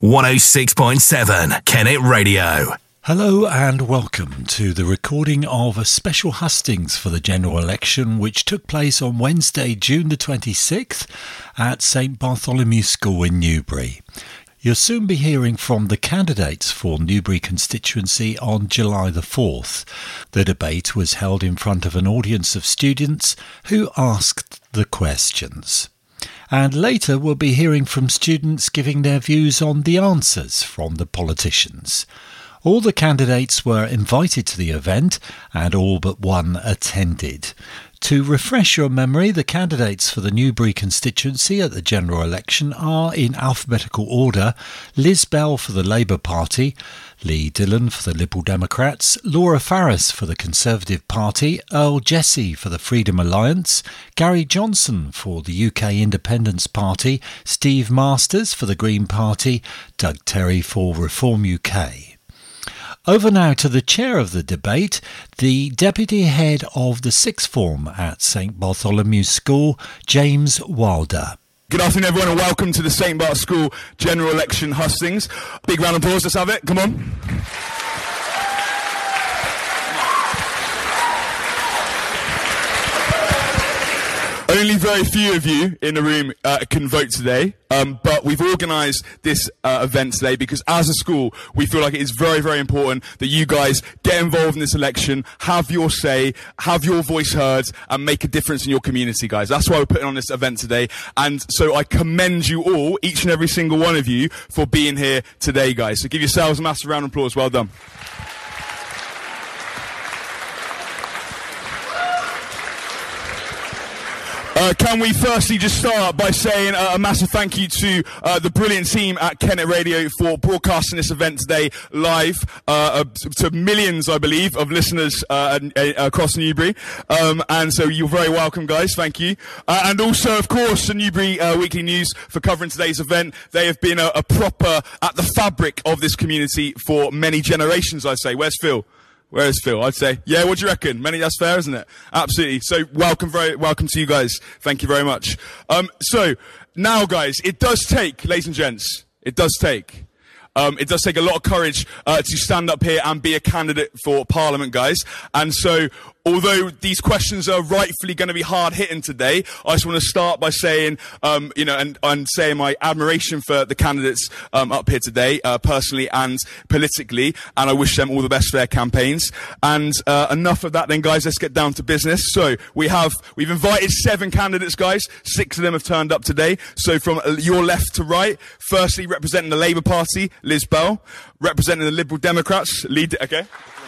106.7 Kennet Radio. Hello and welcome to the recording of a special hustings for the general election which took place on Wednesday, June the 26th at St Bartholomew School in Newbury. You'll soon be hearing from the candidates for Newbury constituency on July the 4th. The debate was held in front of an audience of students who asked the questions. And later we'll be hearing from students giving their views on the answers from the politicians. All the candidates were invited to the event and all but one attended. To refresh your memory, the candidates for the Newbury constituency at the general election are in alphabetical order: Liz Bell for the Labour Party, Lee Dillon for the Liberal Democrats, Laura Farris for the Conservative Party, Earl Jesse for the Freedom Alliance, Gary Johnson for the UK Independence Party, Steve Masters for the Green Party, Doug Terry for Reform UK. Over now to the chair of the debate, the deputy head of the sixth form at St Bartholomew School, James Wilder. Good afternoon, everyone, and welcome to the St Barth School General Election hustings. Big round of applause, let's have it, come on. Only very few of you in the room can vote today, but we've organised this event today because as a school, we feel like it is very, very important that you guys get involved in this election, have your say, have your voice heard, and make a difference in your community, guys. That's why we're putting on this event today. And so I commend you all, each and every single one of you, for being here today, guys. So give yourselves a massive round of applause. Well done. Can we firstly just start by saying a massive thank you to the brilliant team at Kennet Radio for broadcasting this event today live to millions, I believe, of listeners across Newbury. And so you're very welcome, guys. Thank you. And also, of course, the Newbury Weekly News for covering today's event. They have been a proper at the fabric of this community for many generations, I'd say. Where's Phil? Where is Phil? I'd say, yeah, what do you reckon? That's fair, isn't it? Absolutely. So welcome to you guys. Thank you very much. So now, guys, it does take, ladies and gents, it does take a lot of courage to stand up here and be a candidate for Parliament, guys. And so, although these questions are rightfully going to be hard hitting today, I just want to start by saying, and saying my admiration for the candidates up here today, personally and politically, and I wish them all the best for their campaigns. And enough of that, then, guys. Let's get down to business. So we've invited 7 candidates, guys. 6 of them have turned up today. So from your left to right, firstly representing the Labour Party, Liz Bell, representing the Liberal Democrats, okay.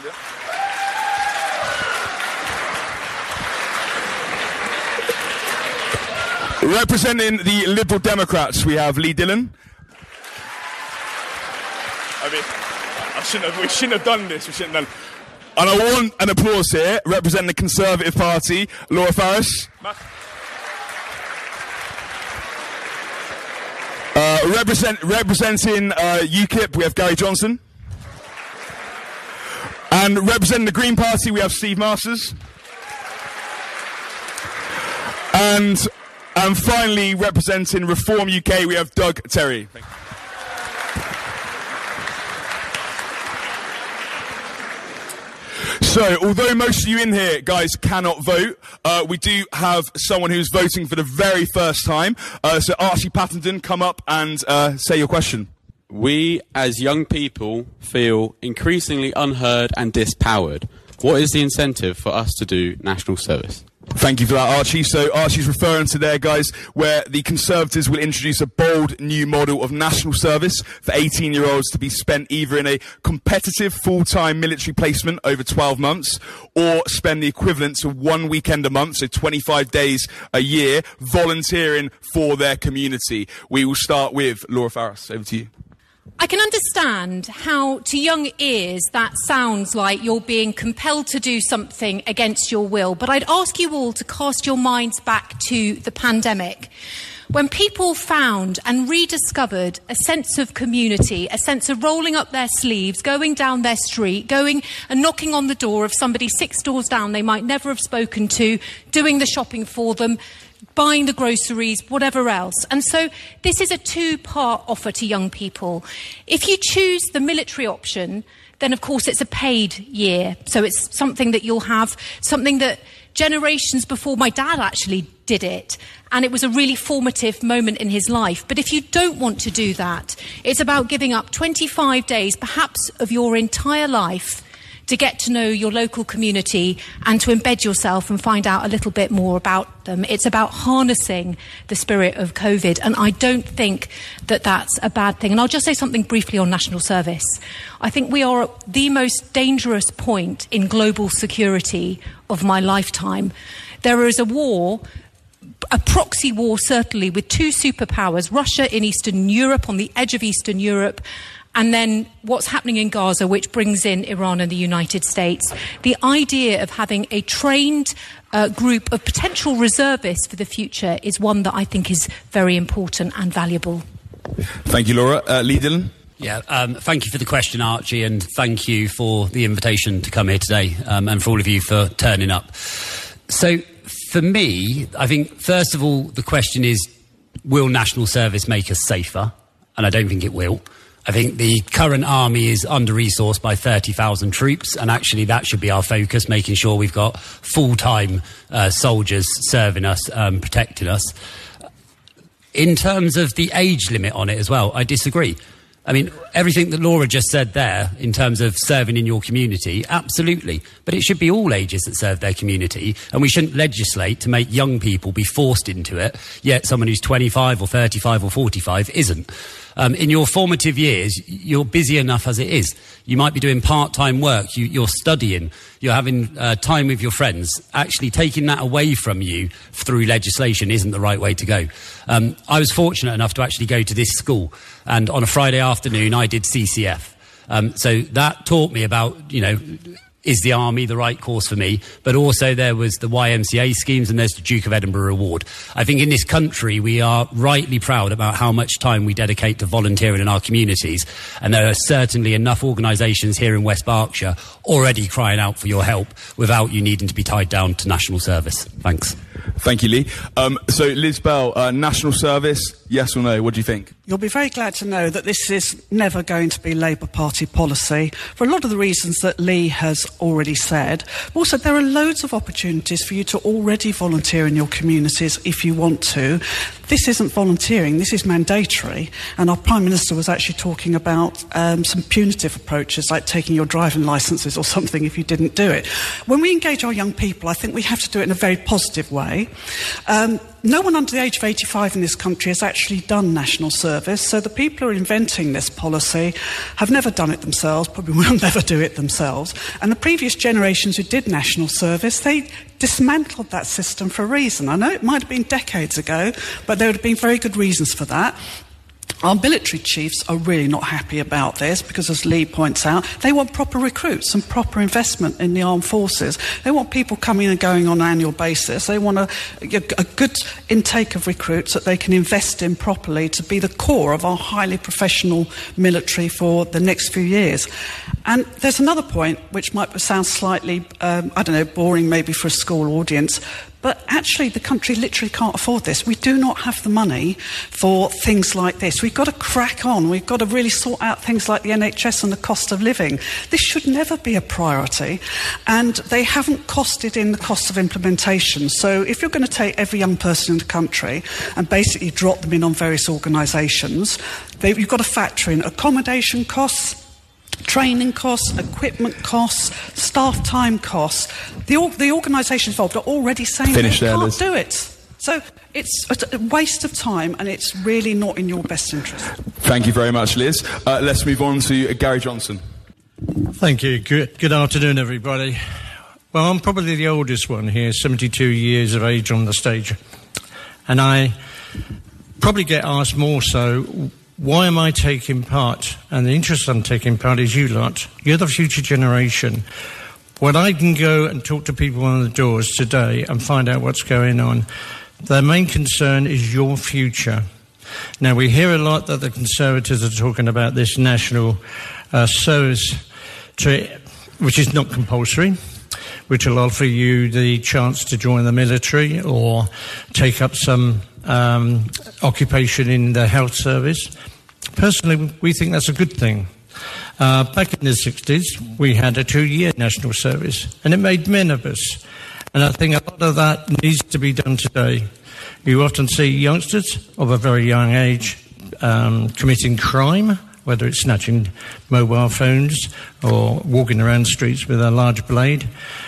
Representing the Liberal Democrats, we have Lee Dillon. We shouldn't have done this. And I want an applause here. Representing the Conservative Party, Laura Farris. Representing UKIP, we have Gary Johnson. And representing the Green Party, we have Steve Masters. And finally, representing Reform UK, we have Doug Terry. Thank you. So, although most of you in here, guys, cannot vote, we do have someone who's voting for the very first time. So, Archie Pattenden, come up and say your question. We, as young people, feel increasingly unheard and dispowered. What is the incentive for us to do national service? Thank you for that, Archie. So Archie's referring to there, guys, where the Conservatives will introduce a bold new model of national service for 18-year-olds to be spent either in a competitive full-time military placement over 12 months or spend the equivalent to 1 weekend a month, so 25 days a year, volunteering for their community. We will start with Laura Farris. Over to you. I can understand how, to young ears, that sounds like you're being compelled to do something against your will. But I'd ask you all to cast your minds back to the pandemic, when people found and rediscovered a sense of community, a sense of rolling up their sleeves, going down their street, going and knocking on the door of somebody 6 doors down they might never have spoken to, doing the shopping for them, buying the groceries, whatever else. And so this is a two-part offer to young people. If you choose the military option, then of course it's a paid year. So it's something that you'll have, something that generations before my dad actually did it. And it was a really formative moment in his life. But if you don't want to do that, it's about giving up 25 days, perhaps of your entire life, to get to know your local community and to embed yourself and find out a little bit more about them. It's about harnessing the spirit of COVID, and I don't think that that's a bad thing. And I'll just say something briefly on national service. I think we are at the most dangerous point in global security of my lifetime. There is a war, a proxy war certainly, with two superpowers, Russia in Eastern Europe, on the edge of Eastern Europe, and then what's happening in Gaza, which brings in Iran and the United States. The idea of having a trained group of potential reservists for the future is one that I think is very important and valuable. Thank you, Laura. Lee Dillon? Yeah, thank you for the question, Archie, and thank you for the invitation to come here today, and for all of you for turning up. So, for me, I think, first of all, the question is, will national service make us safer? And I don't think it will. I think the current army is under-resourced by 30,000 troops, and actually that should be our focus, making sure we've got full-time soldiers serving us, protecting us. In terms of the age limit on it as well, I disagree. I mean, everything that Laura just said there in terms of serving in your community, absolutely. But it should be all ages that serve their community, and we shouldn't legislate to make young people be forced into it, yet someone who's 25 or 35 or 45 isn't. In your formative years, you're busy enough as it is. You might be doing part-time work, you're studying, you're having time with your friends. Actually taking that away from you through legislation isn't the right way to go. I was fortunate enough to actually go to this school, and on a Friday afternoon I did CCF. So that taught me about, is the army the right course for me? But also there was the YMCA schemes, and there's the Duke of Edinburgh Award. I think in this country we are rightly proud about how much time we dedicate to volunteering in our communities, and there are certainly enough organisations here in West Berkshire already crying out for your help without you needing to be tied down to national service. Thanks. Thank you, Lee. So Liz Bell, national service, yes or no? What do you think? You'll be very glad to know that this is never going to be Labour Party policy for a lot of the reasons that Lee has already said. Also, there are loads of opportunities for you to already volunteer in your communities if you want to. This isn't volunteering, this is mandatory. And our Prime Minister was actually talking about some punitive approaches, like taking your driving licences or something if you didn't do it. When we engage our young people, I think we have to do it in a very positive way. No one under the age of 85 in this country has actually done national service, so the people who are inventing this policy have never done it themselves, probably will never do it themselves, and the previous generations who did national service, they dismantled that system for a reason. I know it might have been decades ago, but there would have been very good reasons for that. Our military chiefs are really not happy about this because, as Lee points out, they want proper recruits and proper investment in the armed forces. They want people coming and going on an annual basis. They want a good intake of recruits that they can invest in properly to be the core of our highly professional military for the next few years. And there's another point which might sound slightly, boring maybe for a school audience, but actually the country literally can't afford this. We do not have the money for things like this. We've got to crack on. We've got to really sort out things like the NHS and the cost of living. This should never be a priority. And they haven't costed in the cost of implementation. So if you're going to take every young person in the country and basically drop them in on various organisations, you've got to factor in accommodation costs, training costs, equipment costs, staff time costs. The organisations involved are already saying they can't do it. So it's a waste of time, and it's really not in your best interest. Thank you very much, Liz. Let's move on to Gary Johnson. Thank you. Good afternoon, everybody. Well, I'm probably the oldest one here, 72 years of age on the stage. And I probably get asked more so, why am I taking part? And the interest I'm taking part is you lot. You're the future generation. When I can go and talk to people on the doors today and find out what's going on, their main concern is your future. Now, we hear a lot that the Conservatives are talking about this national service, which is not compulsory. which will offer you the chance to join the military or take up some occupation in the health service. Personally, we think that's a good thing. Back in the 60s, we had a 2-year national service, and it made men of us. And I think a lot of that needs to be done today. You often see youngsters of a very young age committing crime, whether it's snatching mobile phones or walking around streets with a large blade.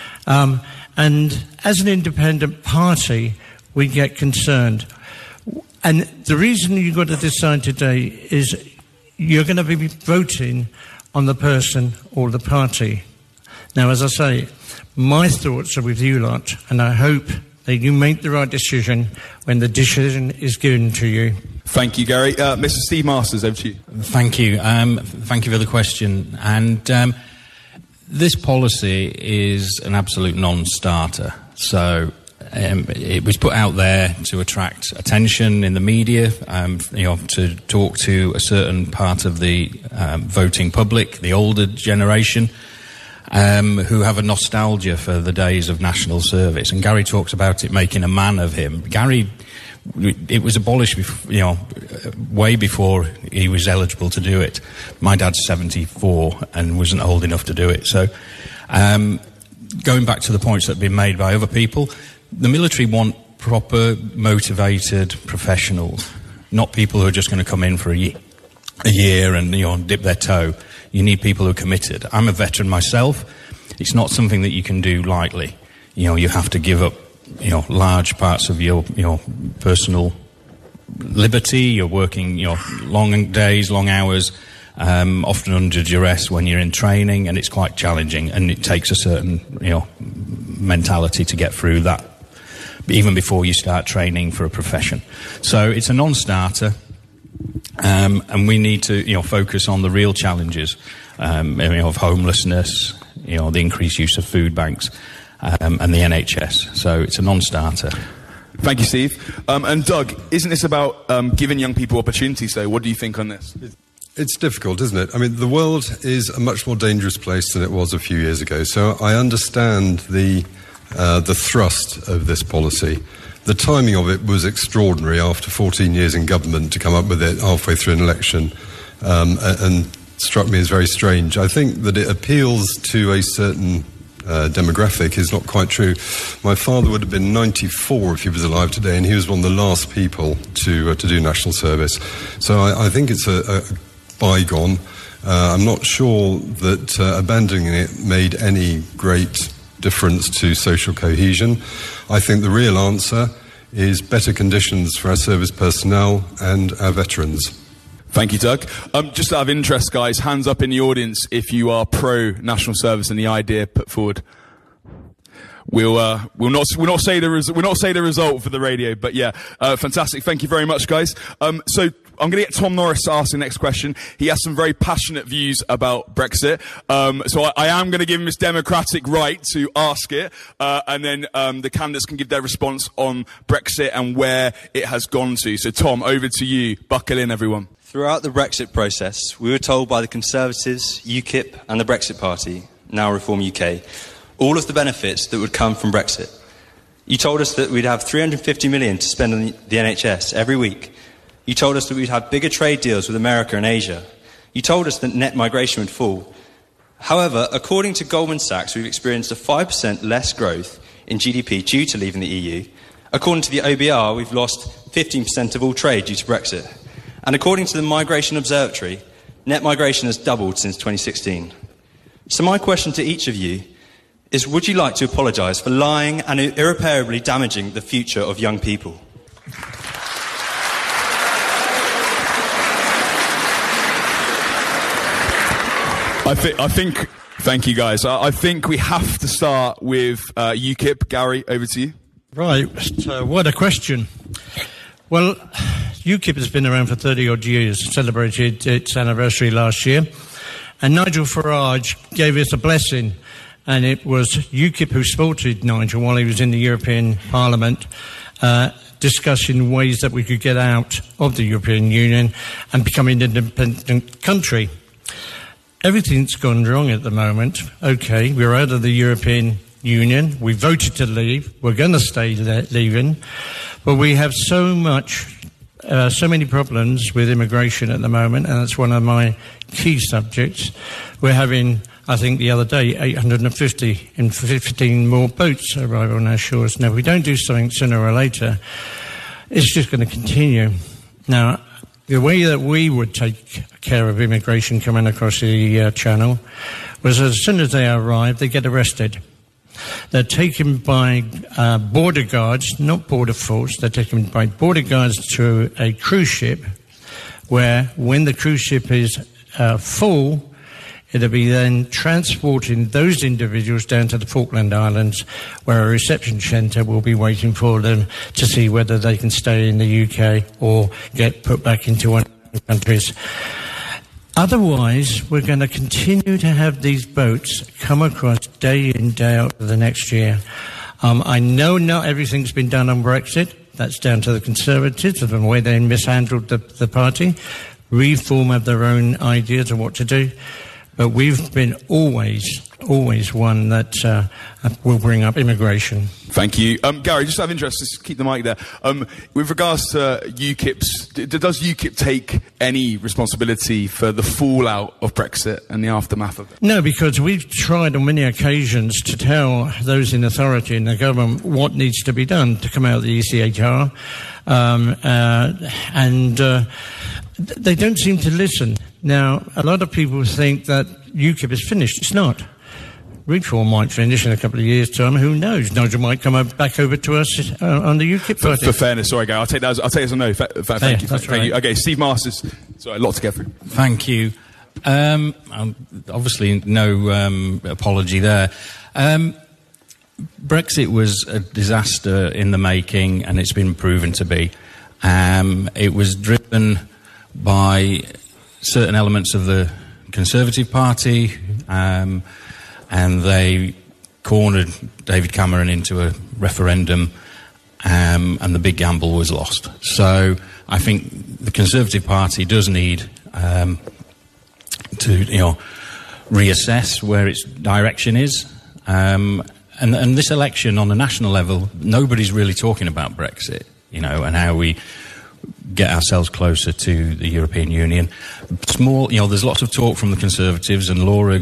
And as an independent party, we get concerned. And the reason you've got to decide today is you're going to be voting on the person or the party. Now, as I say, my thoughts are with you lot, and I hope that you make the right decision when the decision is given to you. Thank you, Gary. Mr. Steve Masters, over to you. Thank you. Thank you for the question. And this policy is an absolute non-starter. So it was put out there to attract attention in the media, to talk to a certain part of the voting public, the older generation, who have a nostalgia for the days of national service. And Gary talks about it making a man of him. Gary, it was abolished, way before he was eligible to do it. My dad's 74 and wasn't old enough to do it. So, going back to the points that have been made by other people, the military want proper, motivated professionals, not people who are just going to come in for a year and dip their toe. You need people who are committed. I'm a veteran myself. It's not something that you can do lightly. You have to give up large parts of your personal liberty. You're working long days, long hours, often under duress when you're in training, and it's quite challenging, and it takes a certain mentality to get through that, even before you start training for a profession. So it's a non-starter, and we need to focus on the real challenges of homelessness, the increased use of food banks, and the NHS. So it's a non-starter. Thank you, Steve. And Doug, isn't this about giving young people opportunities, though? What do you think on this? It's difficult, isn't it? I mean, the world is a much more dangerous place than it was a few years ago. So I understand the thrust of this policy. The timing of it was extraordinary after 14 years in government to come up with it halfway through an election, and struck me as very strange. I think that it appeals to a certain demographic is not quite true. My father would have been 94 if he was alive today, and he was one of the last people to do national service. So I think it's a bygone. I'm not sure that abandoning it made any great difference to social cohesion. I think the real answer is better conditions for our service personnel and our veterans. Thank you, Doug. Just out of interest, guys, hands up in the audience if you are pro national service and the idea put forward. We'll not say the result for the radio, but yeah, fantastic. Thank you very much, guys. So I'm going to get Tom Norris to ask the next question. He has some very passionate views about Brexit, so I am going to give him his democratic right to ask it, and then the candidates can give their response on Brexit and where it has gone to. So Tom, over to you. Buckle in, everyone. Throughout the Brexit process, we were told by the Conservatives, UKIP and the Brexit Party, now Reform UK, all of the benefits that would come from Brexit. You told us that we'd have 350 million to spend on the NHS every week. You told us that we'd have bigger trade deals with America and Asia. You told us that net migration would fall. However, according to Goldman Sachs, we've experienced a 5% less growth in GDP due to leaving the EU. According to the OBR, we've lost 15% of all trade due to Brexit. And according to the Migration Observatory, net migration has doubled since 2016. So my question to each of you is, would you like to apologise for lying and irreparably damaging the future of young people? I think, thank you, guys. I think we have to start with UKIP. Gary, over to you. Right, what a question. Well, UKIP has been around for 30-odd years, celebrated its anniversary last year, and Nigel Farage gave us a blessing, and it was UKIP who supported Nigel while he was in the European Parliament, discussing ways that we could get out of the European Union and become an independent country. Everything's gone wrong at the moment. Okay, we're out of the European Union. We voted to leave. We're going to stay leaving. But we have so many problems with immigration at the moment, and that's one of my key subjects. We're having, I think the other day, 850 and 15 more boats arrive on our shores. Now, if we don't do something sooner or later, it's just going to continue. Now, the way that we would take care of immigration coming across the channel was as soon as they arrive, they get arrested. They're taken by border guards, not border force. They're taken by border guards to a cruise ship where, when the cruise ship is full, it'll be then transporting those individuals down to the Falkland Islands, where a reception centre will be waiting for them to see whether they can stay in the UK or get put back into one of the countries. Otherwise, we're going to continue to have these boats come across day in, day out for the next year. I know not everything's been done on Brexit. That's down to the Conservatives and the way they mishandled the party. Reform have their own ideas of what to do. But we've been always one that will bring up immigration. Thank you. Gary, just out of interest, just keep the mic there. With regards to UKIP's, does UKIP take any responsibility for the fallout of Brexit and the aftermath of it? No, because we've tried on many occasions to tell those in authority in the government what needs to be done to come out of the ECHR. They don't seem to listen. Now, a lot of people think that UKIP is finished. It's not. Reform might finish in a couple of years' time. Who knows? Nigel might come back over to us on the UKIP party. For fairness, sorry, Gary, I'll take that as a no. Thank you. That's right. Okay, Steve Masters. Sorry, a lot to get through. Thank you. Obviously, no apology there. Brexit was a disaster in the making, and it's been proven to be. It was driven by certain elements of the Conservative Party, and they cornered David Cameron into a referendum, and the big gamble was lost. So I think the Conservative Party does need to reassess where its direction is. And this election on a national level, nobody's really talking about Brexit, and how we get ourselves closer to the European Union. There's lots of talk from the Conservatives, and Laura,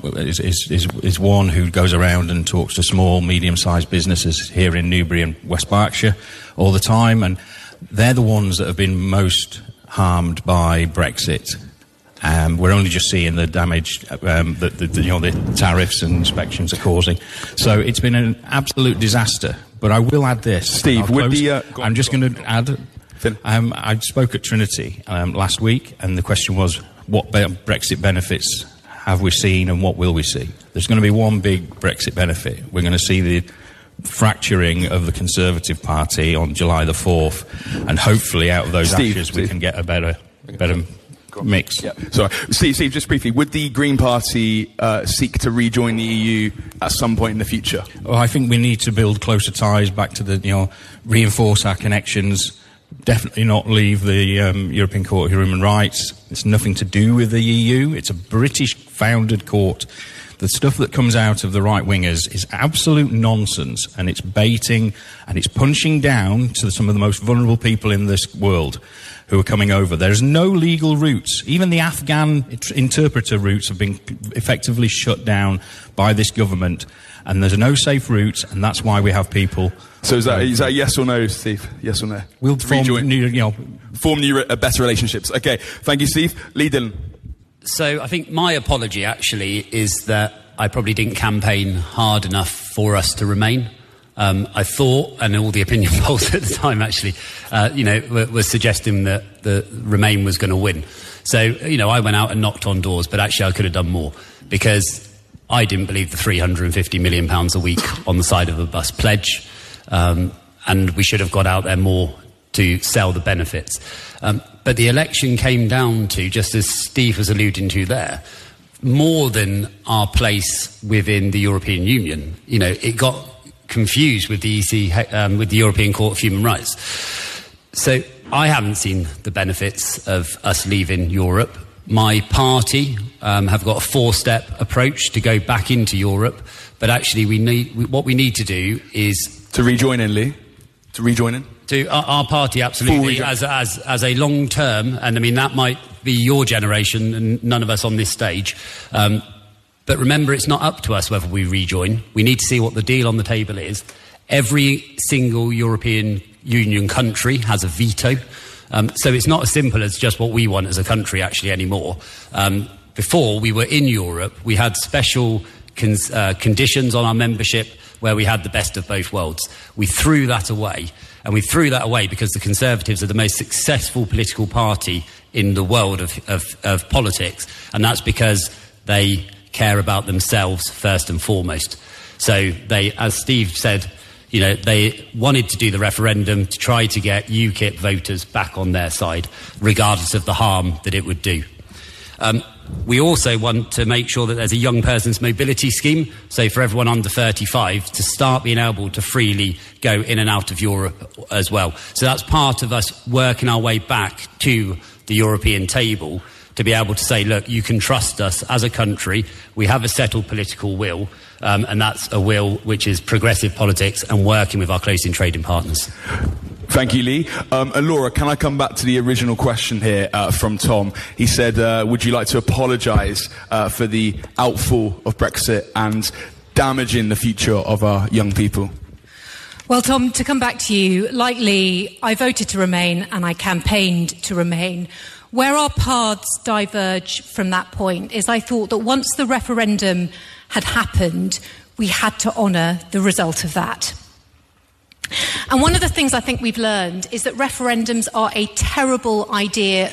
is one who goes around and talks to small, medium-sized businesses here in Newbury and West Berkshire all the time, and they're the ones that have been most harmed by Brexit. We're only just seeing the damage that the tariffs and inspections are causing. So it's been an absolute disaster. But I will add this, Steve. I'm just going to add. I spoke at Trinity last week, and the question was, what Brexit benefits have we seen and what will we see? There's going to be one big Brexit benefit. We're going to see the fracturing of the Conservative Party on July the 4th, and hopefully out of those ashes we can get a better mix. Yeah. Sorry, Steve, just briefly, would the Green Party seek to rejoin the EU at some point in the future? Well, I think we need to build closer ties back to the, reinforce our connections. Definitely not leave the European Court of Human Rights. It's nothing to do with the EU. It's a British-founded court. The stuff that comes out of the right-wingers is absolute nonsense, and it's baiting, and it's punching down to some of the most vulnerable people in this world who are coming over. There's no legal routes. Even the Afghan interpreter routes have been effectively shut down by this government, and there's no safe routes, and that's why we have people... So is that yes or no, Steve? Yes or no? We'll form new, better relationships. Okay, thank you, Steve. Lee Dillon. So I think my apology actually is that I probably didn't campaign hard enough for us to remain. I thought, and all the opinion polls at the time actually, were suggesting that the Remain was going to win. So, I went out and knocked on doors, but actually I could have done more, because I didn't believe the £350 million a week on the side of a bus pledge. And we should have got out there more to sell the benefits. But the election came down to, just as Steve was alluding to there, more than our place within the European Union. It got confused with the with the European Court of Human Rights. So I haven't seen the benefits of us leaving Europe. My party have got a 4-step approach to go back into Europe, but actually what we need to do is... To rejoin in, Lee? To rejoin in? To our party, absolutely, as a long term, and I mean that might be your generation and none of us on this stage. But remember, it's not up to us whether we rejoin. We need to see what the deal on the table is. Every single European Union country has a veto. So it's not as simple as just what we want as a country actually anymore. Before we were in Europe, we had special conditions on our membership where we had the best of both worlds. We threw that away. And we threw that away because the Conservatives are the most successful political party in the world of politics. And that's because they care about themselves first and foremost. So they, as Steve said, you know, they wanted to do the referendum to try to get UKIP voters back on their side, regardless of the harm that it would do. We also want to make sure that there's a young person's mobility scheme, so for everyone under 35 to start being able to freely go in and out of Europe as well. So that's part of us working our way back to the European table to be able to say, look, you can trust us as a country. We have a settled political will, and that's a will which is progressive politics and working with our close-in trading partners. Thank you, Lee. And Laura, can I come back to the original question here from Tom? He said, would you like to apologise for the outfall of Brexit and damaging the future of our young people? Well, Tom, to come back to you, like Lee, I voted to remain and I campaigned to remain. Where our paths diverge from that point is I thought that once the referendum had happened, we had to honour the result of that. And one of the things I think we've learned is that referendums are a terrible idea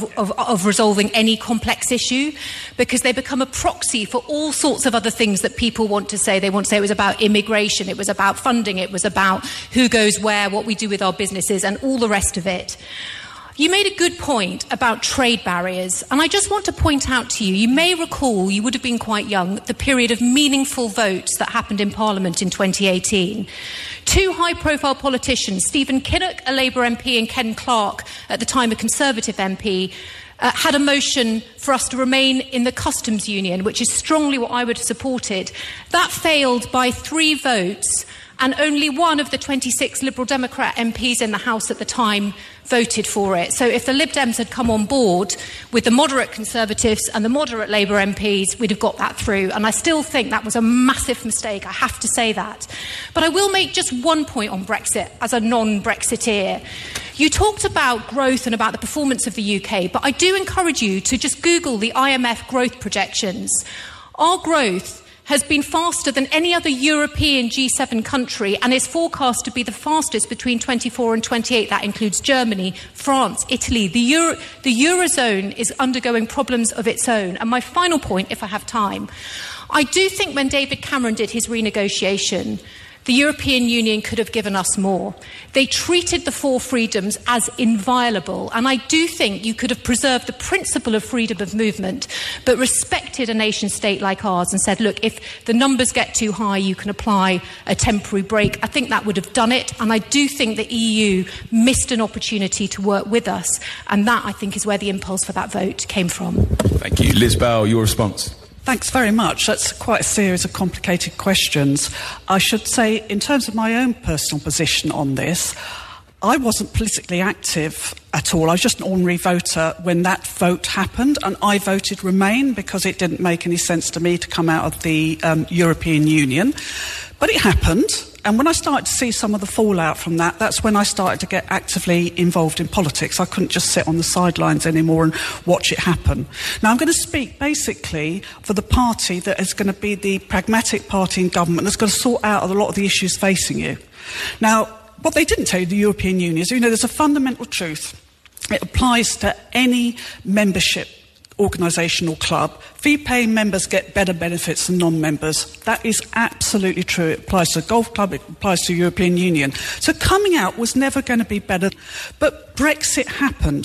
of resolving any complex issue, because they become a proxy for all sorts of other things that people want to say. They want to say it was about immigration, it was about funding, it was about who goes where, what we do with our businesses, and all the rest of it. You made a good point about trade barriers, and I just want to point out to you, you may recall, you would have been quite young, the period of meaningful votes that happened in Parliament in 2018. Two high-profile politicians, Stephen Kinnock, a Labour MP, and Ken Clarke, at the time a Conservative MP, had a motion for us to remain in the customs union, which is strongly what I would have supported. That failed by 3 votes, and only one of the 26 Liberal Democrat MPs in the House at the time voted for it. So if the Lib Dems had come on board with the moderate Conservatives and the moderate Labour MPs, we'd have got that through. And I still think that was a massive mistake, I have to say that. But I will make just one point on Brexit as a non-Brexiteer. You talked about growth and about the performance of the UK, but I do encourage you to just Google the IMF growth projections. Our growth has been faster than any other European G7 country and is forecast to be the fastest between 24 and 28. That includes Germany, France, Italy. The Eurozone is undergoing problems of its own. And my final point, if I have time, I do think when David Cameron did his renegotiation, the European Union could have given us more. They treated the 4 freedoms as inviolable, and I do think you could have preserved the principle of freedom of movement, but respected a nation state like ours and said, look, if the numbers get too high, you can apply a temporary break. I think that would have done it, and I do think the EU missed an opportunity to work with us, and that, I think, is where the impulse for that vote came from. Thank you. Liz Bell, your response. Thanks very much. That's quite a series of complicated questions. I should say, in terms of my own personal position on this, I wasn't politically active at all. I was just an ordinary voter when that vote happened, and I voted Remain because it didn't make any sense to me to come out of the European Union. But it happened, and when I started to see some of the fallout from that, that's when I started to get actively involved in politics. I couldn't just sit on the sidelines anymore and watch it happen. Now, I'm going to speak basically for the party that is going to be the pragmatic party in government that's going to sort out a lot of the issues facing you. Now, what they didn't tell you, the European Union, is, there's a fundamental truth. It applies to any membership organisation or club. Fee-paying members get better benefits than non-members. That is absolutely true. It applies to the golf club, it applies to the European Union. So coming out was never going to be better. But Brexit happened.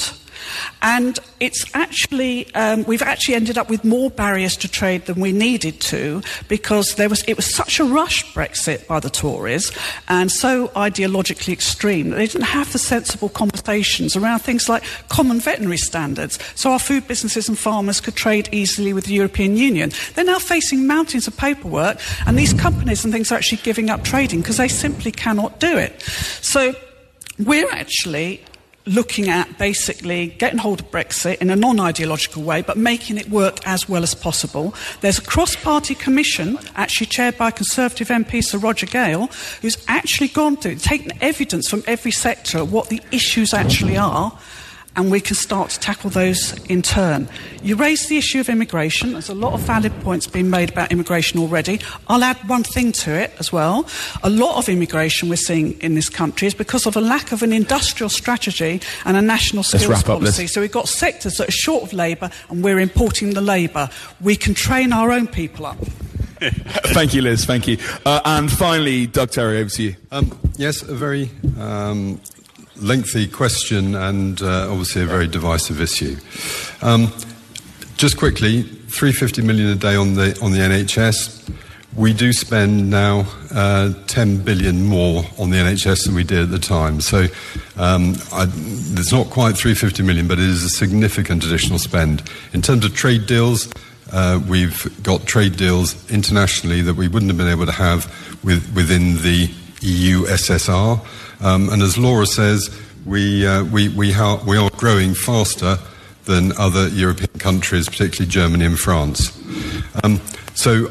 And it's actually, we've actually ended up with more barriers to trade than we needed to, because it was such a rushed Brexit by the Tories and so ideologically extreme that they didn't have the sensible conversations around things like common veterinary standards, so our food businesses and farmers could trade easily with the European Union. They're now facing mountains of paperwork, and these companies and things are actually giving up trading because they simply cannot do it. So we're actually looking at basically getting hold of Brexit in a non-ideological way, but making it work as well as possible. There's a cross-party commission, actually chaired by Conservative MP Sir Roger Gale, who's actually gone through, taken evidence from every sector of what the issues actually are, and we can start to tackle those in turn. You raised the issue of immigration. There's a lot of valid points being made about immigration already. I'll add one thing to it as well. A lot of immigration we're seeing in this country is because of a lack of an industrial strategy and a national skills policy. So we've got sectors that are short of labour, and we're importing the labour. We can train our own people up. Thank you, Liz. Thank you. And finally, Doug Terry, over to you. Yes, a very lengthy question and obviously a very divisive issue. Just quickly, 350 million a day on the NHS. We do spend now 10 billion more on the NHS than we did at the time. So it's not quite 350 million, but it is a significant additional spend. In terms of trade deals, we've got trade deals internationally that we wouldn't have been able to have within the EU SSR. And as Laura says, we are growing faster than other European countries, particularly Germany and France. So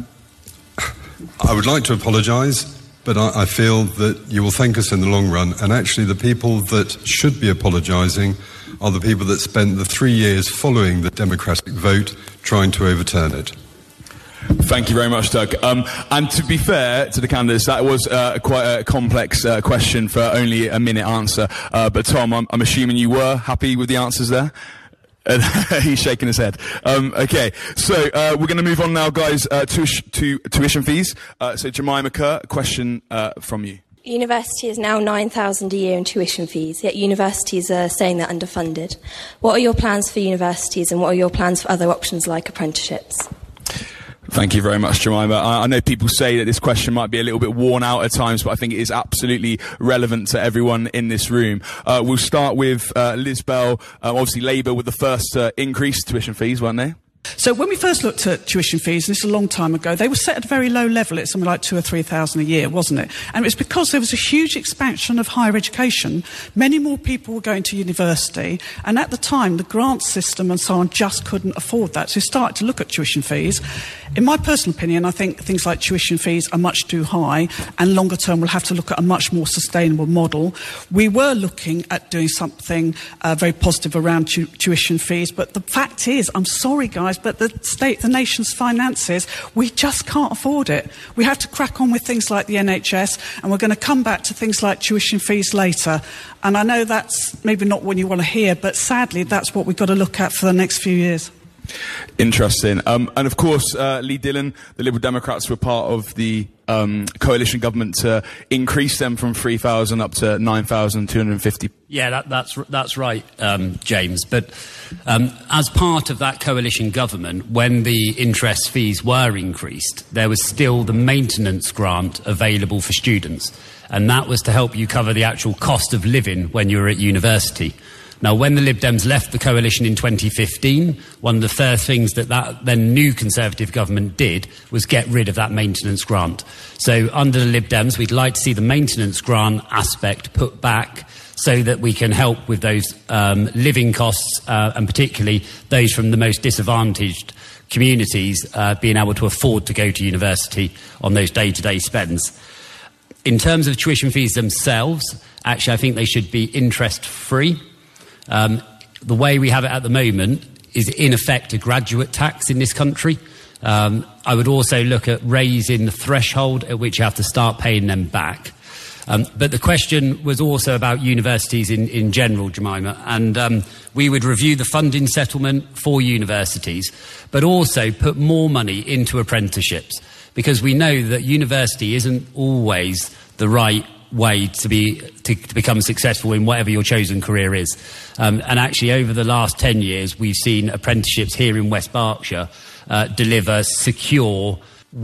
I would like to apologise, but I feel that you will thank us in the long run. And actually, the people that should be apologising are the people that spent the 3 years following the democratic vote trying to overturn it. Thank you very much, Doug. And to be fair to the candidates, that was quite a complex question for only a minute answer. But Tom, I'm assuming you were happy with the answers there? He's shaking his head. Okay, so we're going to move on now, guys, to tuition fees. So Jemima Kerr, a question from you. University is now $9,000 a year in tuition fees, yet universities are saying they're underfunded. What are your plans for universities, and what are your plans for other options like apprenticeships? Thank you very much, Jemima. I know people say that this question might be a little bit worn out at times, but I think it is absolutely relevant to everyone in this room. We'll start with Liz Bell. Obviously, Labour were the first to increase tuition fees, weren't they? So when we first looked at tuition fees, and this is a long time ago, they were set at a very low level. It's something like $2,000 or $3,000 a year, wasn't it? And it was because there was a huge expansion of higher education. Many more people were going to university, and at the time, the grant system and so on just couldn't afford that. So we started to look at tuition fees. In my personal opinion, I think things like tuition fees are much too high, and longer term we'll have to look at a much more sustainable model. We were looking at doing something very positive around tuition fees, but the fact is, I'm sorry guys, but the nation's finances, we just can't afford it. We have to crack on with things like the NHS, and we're going to come back to things like tuition fees later. And I know that's maybe not what you want to hear, but sadly that's what we've got to look at for the next few years. Interesting. And of course, Lee Dillon, the Liberal Democrats, were part of the coalition government to increase them from 3,000 up to 9,250. Yeah, that's right, James. But as part of that coalition government, when the interest fees were increased, there was still the maintenance grant available for students. And that was to help you cover the actual cost of living when you were at university. Now, when the Lib Dems left the coalition in 2015, one of the first things that then new Conservative government did was get rid of that maintenance grant. So under the Lib Dems, we'd like to see the maintenance grant aspect put back so that we can help with those living costs, and particularly those from the most disadvantaged communities being able to afford to go to university on those day-to-day spends. In terms of tuition fees themselves, actually I think they should be interest-free. The way we have it at the moment is in effect a graduate tax in this country. I would also look at raising the threshold at which you have to start paying them back. But the question was also about universities in general, Jemima, and we would review the funding settlement for universities, but also put more money into apprenticeships, because we know that university isn't always the right way to become successful in whatever your chosen career is. And actually, over the last 10 years, we've seen apprenticeships here in West Berkshire deliver secure,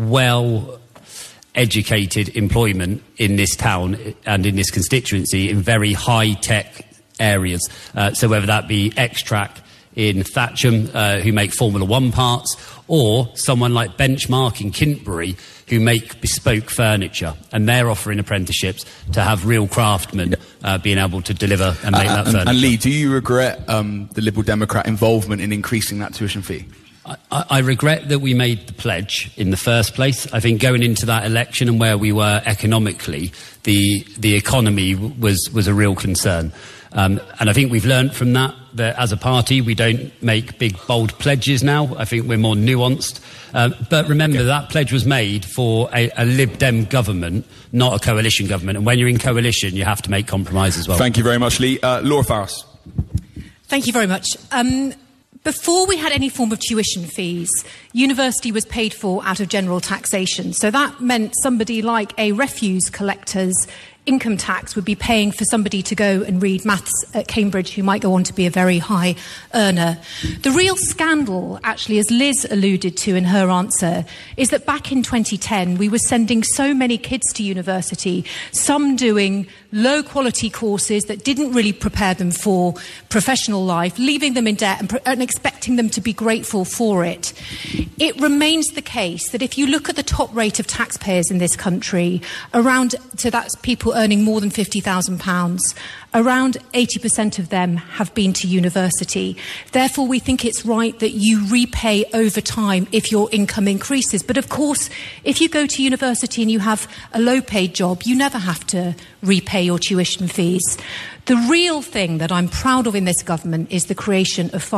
well-educated employment in this town and in this constituency in very high-tech areas. So whether that be Xtrac in Thatcham, who make Formula One parts, or someone like Benchmark in Kintbury, who make bespoke furniture, and they're offering apprenticeships to have real craftsmen being able to deliver and make that furniture. And Lee, do you regret the Liberal Democrat involvement in increasing that tuition fee? I regret that we made the pledge in the first place. I think going into that election and where we were economically, the economy was a real concern. And I think we've learned from that as a party we don't make big bold pledges now. I think we're more nuanced. But remember, that pledge was made for a Lib Dem government, not a coalition government. And when you're in coalition, you have to make compromises as well. Thank you very much, Lee. Laura Farris. Thank you very much. Before we had any form of tuition fees, university was paid for out of general taxation. So that meant somebody like a refuse collector's income tax would be paying for somebody to go and read maths at Cambridge who might go on to be a very high earner. The real scandal, actually, as Liz alluded to in her answer, is that back in 2010 we were sending so many kids to university, some doing low-quality courses that didn't really prepare them for professional life, leaving them in debt and expecting them to be grateful for it. It remains the case that if you look at the top rate of taxpayers in this country, so that's people earning more than £50,000, around 80% of them have been to university. Therefore, we think it's right that you repay over time if your income increases. But of course, if you go to university and you have a low-paid job, you never have to repay your tuition fees. The real thing that I'm proud of in this government is the creation of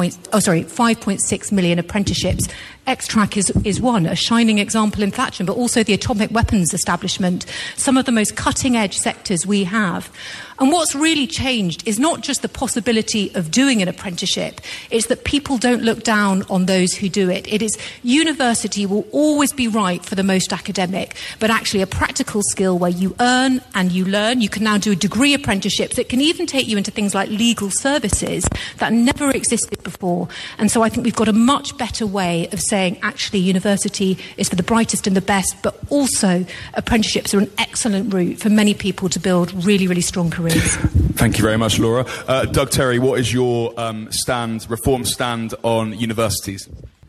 5.6 million apprenticeships. Xtrac is one, a shining example in Thatcham, but also the atomic weapons establishment, some of the most cutting-edge sectors we have. And what's really changed is not just the possibility of doing an apprenticeship, it's that people don't look down on those who do it. It is university will always be right for the most academic, but actually a practical skill where you earn and you learn. You can now do a degree apprenticeship that can even take you into things like legal services that never existed before. And so I think we've got a much better way of saying actually university is for the brightest and the best, but also apprenticeships are an excellent route for many people to build really, really strong careers. Thank you very much, Laura. Doug Terry, what is your reform stand on universities?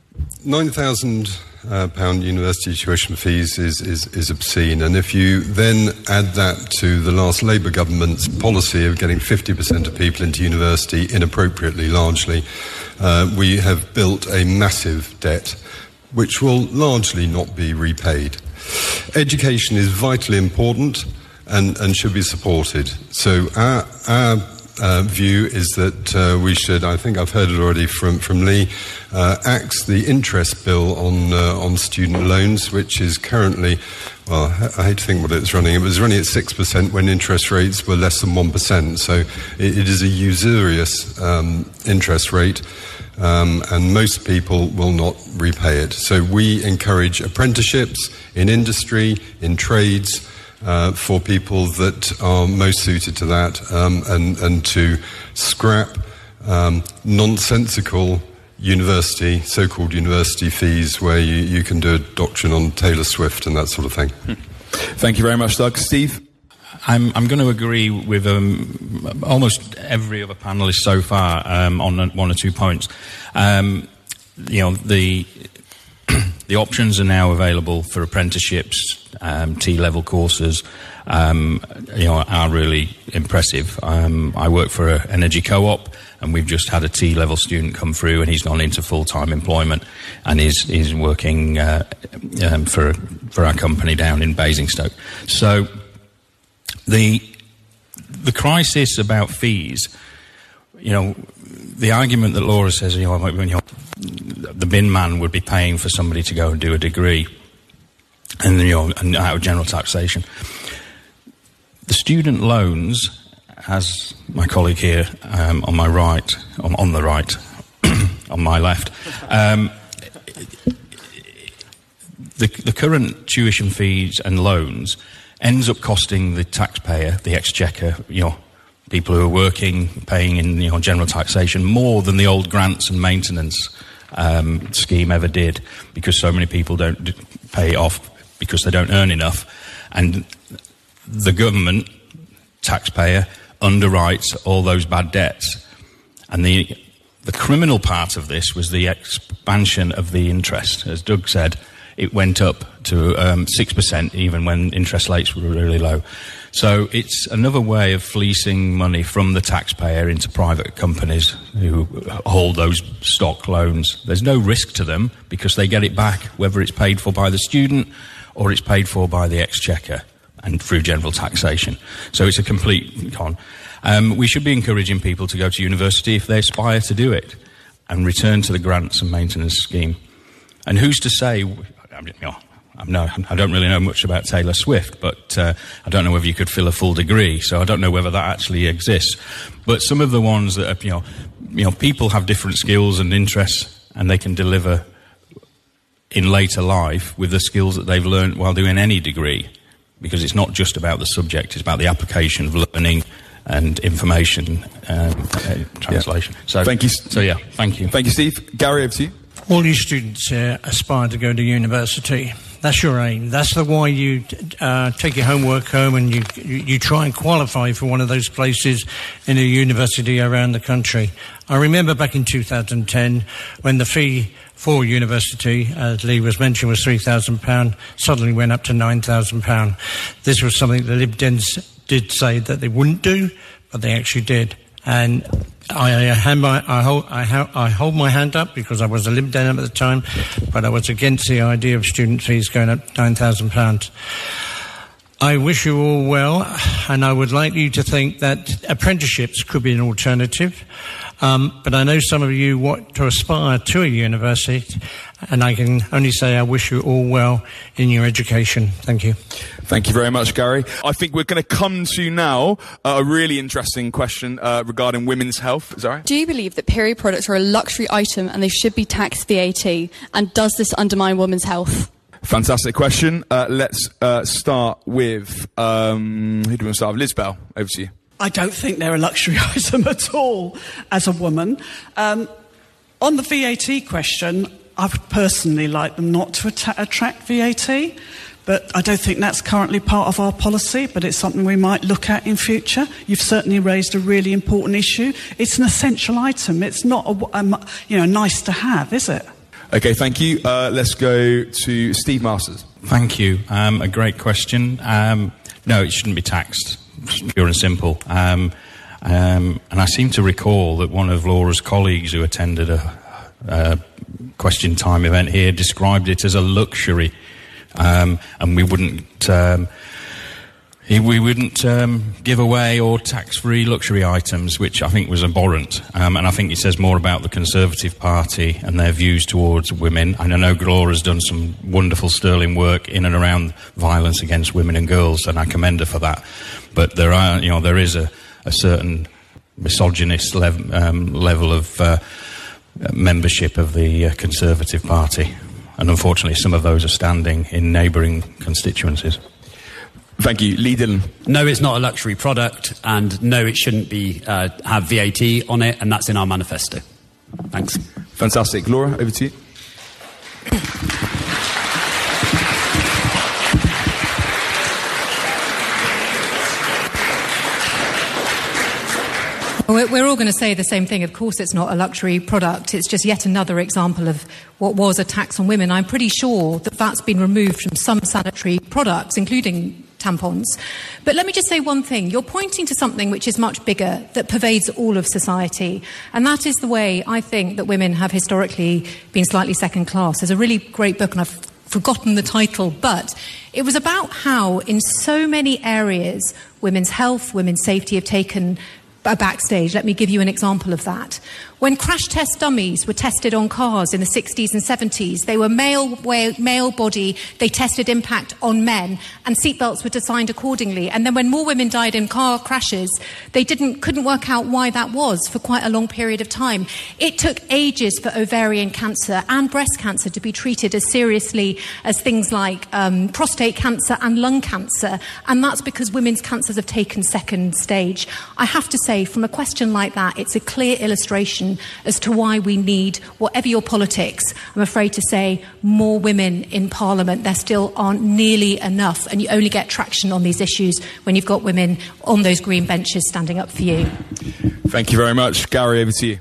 £9,000 university tuition fees is obscene, and if you then add that to the last Labour government's policy of getting 50% of people into university inappropriately, largely, we have built a massive debt which will largely not be repaid. Education is vitally important and should be supported. So our view is that we should, I think I've heard it already from Lee, axe the interest bill on student loans, which is currently, well, I hate to think what it's running. It was running at 6% when interest rates were less than 1%. So it is a usurious interest rate. And most people will not repay it. So we encourage apprenticeships in industry, in trades, for people that are most suited to that, and to scrap nonsensical university, so-called university fees where you can do a doctrine on Taylor Swift and that sort of thing. Thank you very much, Doug. Steve? I'm going to agree with almost every other panellist so far on one or 2 points. The options are now available for apprenticeships, T-level courses, are really impressive. I work for an energy co-op, and we've just had a T-level student come through, and he's gone into full-time employment, and is working for our company down in Basingstoke. So the crisis about fees, the argument that Laura says, the bin man would be paying for somebody to go and do a degree, and and out of general taxation. The student loans, as my colleague here on my right, on the right, on my left, the current tuition fees and loans ends up costing the taxpayer, the exchequer, people who are working, paying in general taxation, more than the old grants and maintenance scheme ever did, because so many people don't pay it off because they don't earn enough. And the government, taxpayer, underwrites all those bad debts. And the criminal part of this was the expansion of the interest. As Doug said, it went up to 6% even when interest rates were really low. So it's another way of fleecing money from the taxpayer into private companies who hold those stock loans. There's no risk to them because they get it back, whether it's paid for by the student or it's paid for by the exchequer and through general taxation. So it's a complete con. We should be encouraging people to go to university if they aspire to do it and return to the grants and maintenance scheme. And who's to say... I don't really know much about Taylor Swift, but I don't know whether you could fill a full degree, so I don't know whether that actually exists. But some of the ones that are, people have different skills and interests, and they can deliver in later life with the skills that they've learned while doing any degree, because it's not just about the subject, it's about the application of learning and information translation. Yeah. So thank you. Thank you. Thank you, Steve. Gary, over to you. All you students here aspire to go to university. That's your aim. That's the why you take your homework home and you try and qualify for one of those places in a university around the country. I remember back in 2010 when the fee for university, as Lee was mentioned, was £3,000, suddenly went up to £9,000. This was something the Lib Dems did say that they wouldn't do, but they actually did. And I hold my hand up because I was a Lib Dem at the time, but I was against the idea of student fees going up £9,000. I wish you all well, and I would like you to think that apprenticeships could be an alternative. But I know some of you want to aspire to a university, and I can only say I wish you all well in your education. Thank you. Thank you very much, Gary. I think we're going to come to now a really interesting question regarding women's health. Zara? Do you believe that period products are a luxury item and they should be taxed VAT? And does this undermine women's health? Fantastic question. Let's start with, who do we want to start with? Liz Bell, over to you. I don't think they're a luxury item at all as a woman. On the VAT question, I would personally like them not to attract VAT, but I don't think that's currently part of our policy, but it's something we might look at in future. You've certainly raised a really important issue. It's an essential item. It's not nice to have, is it? Okay, thank you. Let's go to Steve Masters. Thank you. A great question. No, it shouldn't be taxed. Pure and simple. And I seem to recall that one of Laura's colleagues who attended a question time event here described it as a luxury, and we wouldn't give away or tax-free luxury items, which I think was abhorrent. And I think it says more about the Conservative Party and their views towards women. And I know Laura's done some wonderful sterling work in and around violence against women and girls, and I commend her for that. But there is a certain misogynist level of membership of the Conservative Party, and unfortunately some of those are standing in neighbouring constituencies. Thank you. Lee Dillon. No, it's not a luxury product, and no, it shouldn't be have VAT on it, and that's in our manifesto. Thanks. Fantastic. Laura, over to you. We're all going to say the same thing. Of course it's not a luxury product. It's just yet another example of what was a tax on women. I'm pretty sure that that's been removed from some sanitary products, including tampons. But let me just say one thing. You're pointing to something which is much bigger, that pervades all of society. And that is the way I think that women have historically been slightly second class. There's a really great book, and I've forgotten the title, but it was about how in so many areas women's health, women's safety have taken backstage. Let me give you an example of that. When crash test dummies were tested on cars in the 60s and 70s, they were male body, they tested impact on men, and seatbelts were designed accordingly. And then when more women died in car crashes, they couldn't work out why that was for quite a long period of time. It took ages for ovarian cancer and breast cancer to be treated as seriously as things like prostate cancer and lung cancer, and that's because women's cancers have taken second stage. I have to say, from a question like that, it's a clear illustration as to why we need, whatever your politics, I'm afraid to say, more women in Parliament. There still aren't nearly enough, and you only get traction on these issues when you've got women on those green benches standing up for you. Thank you very much. Gary, over to you.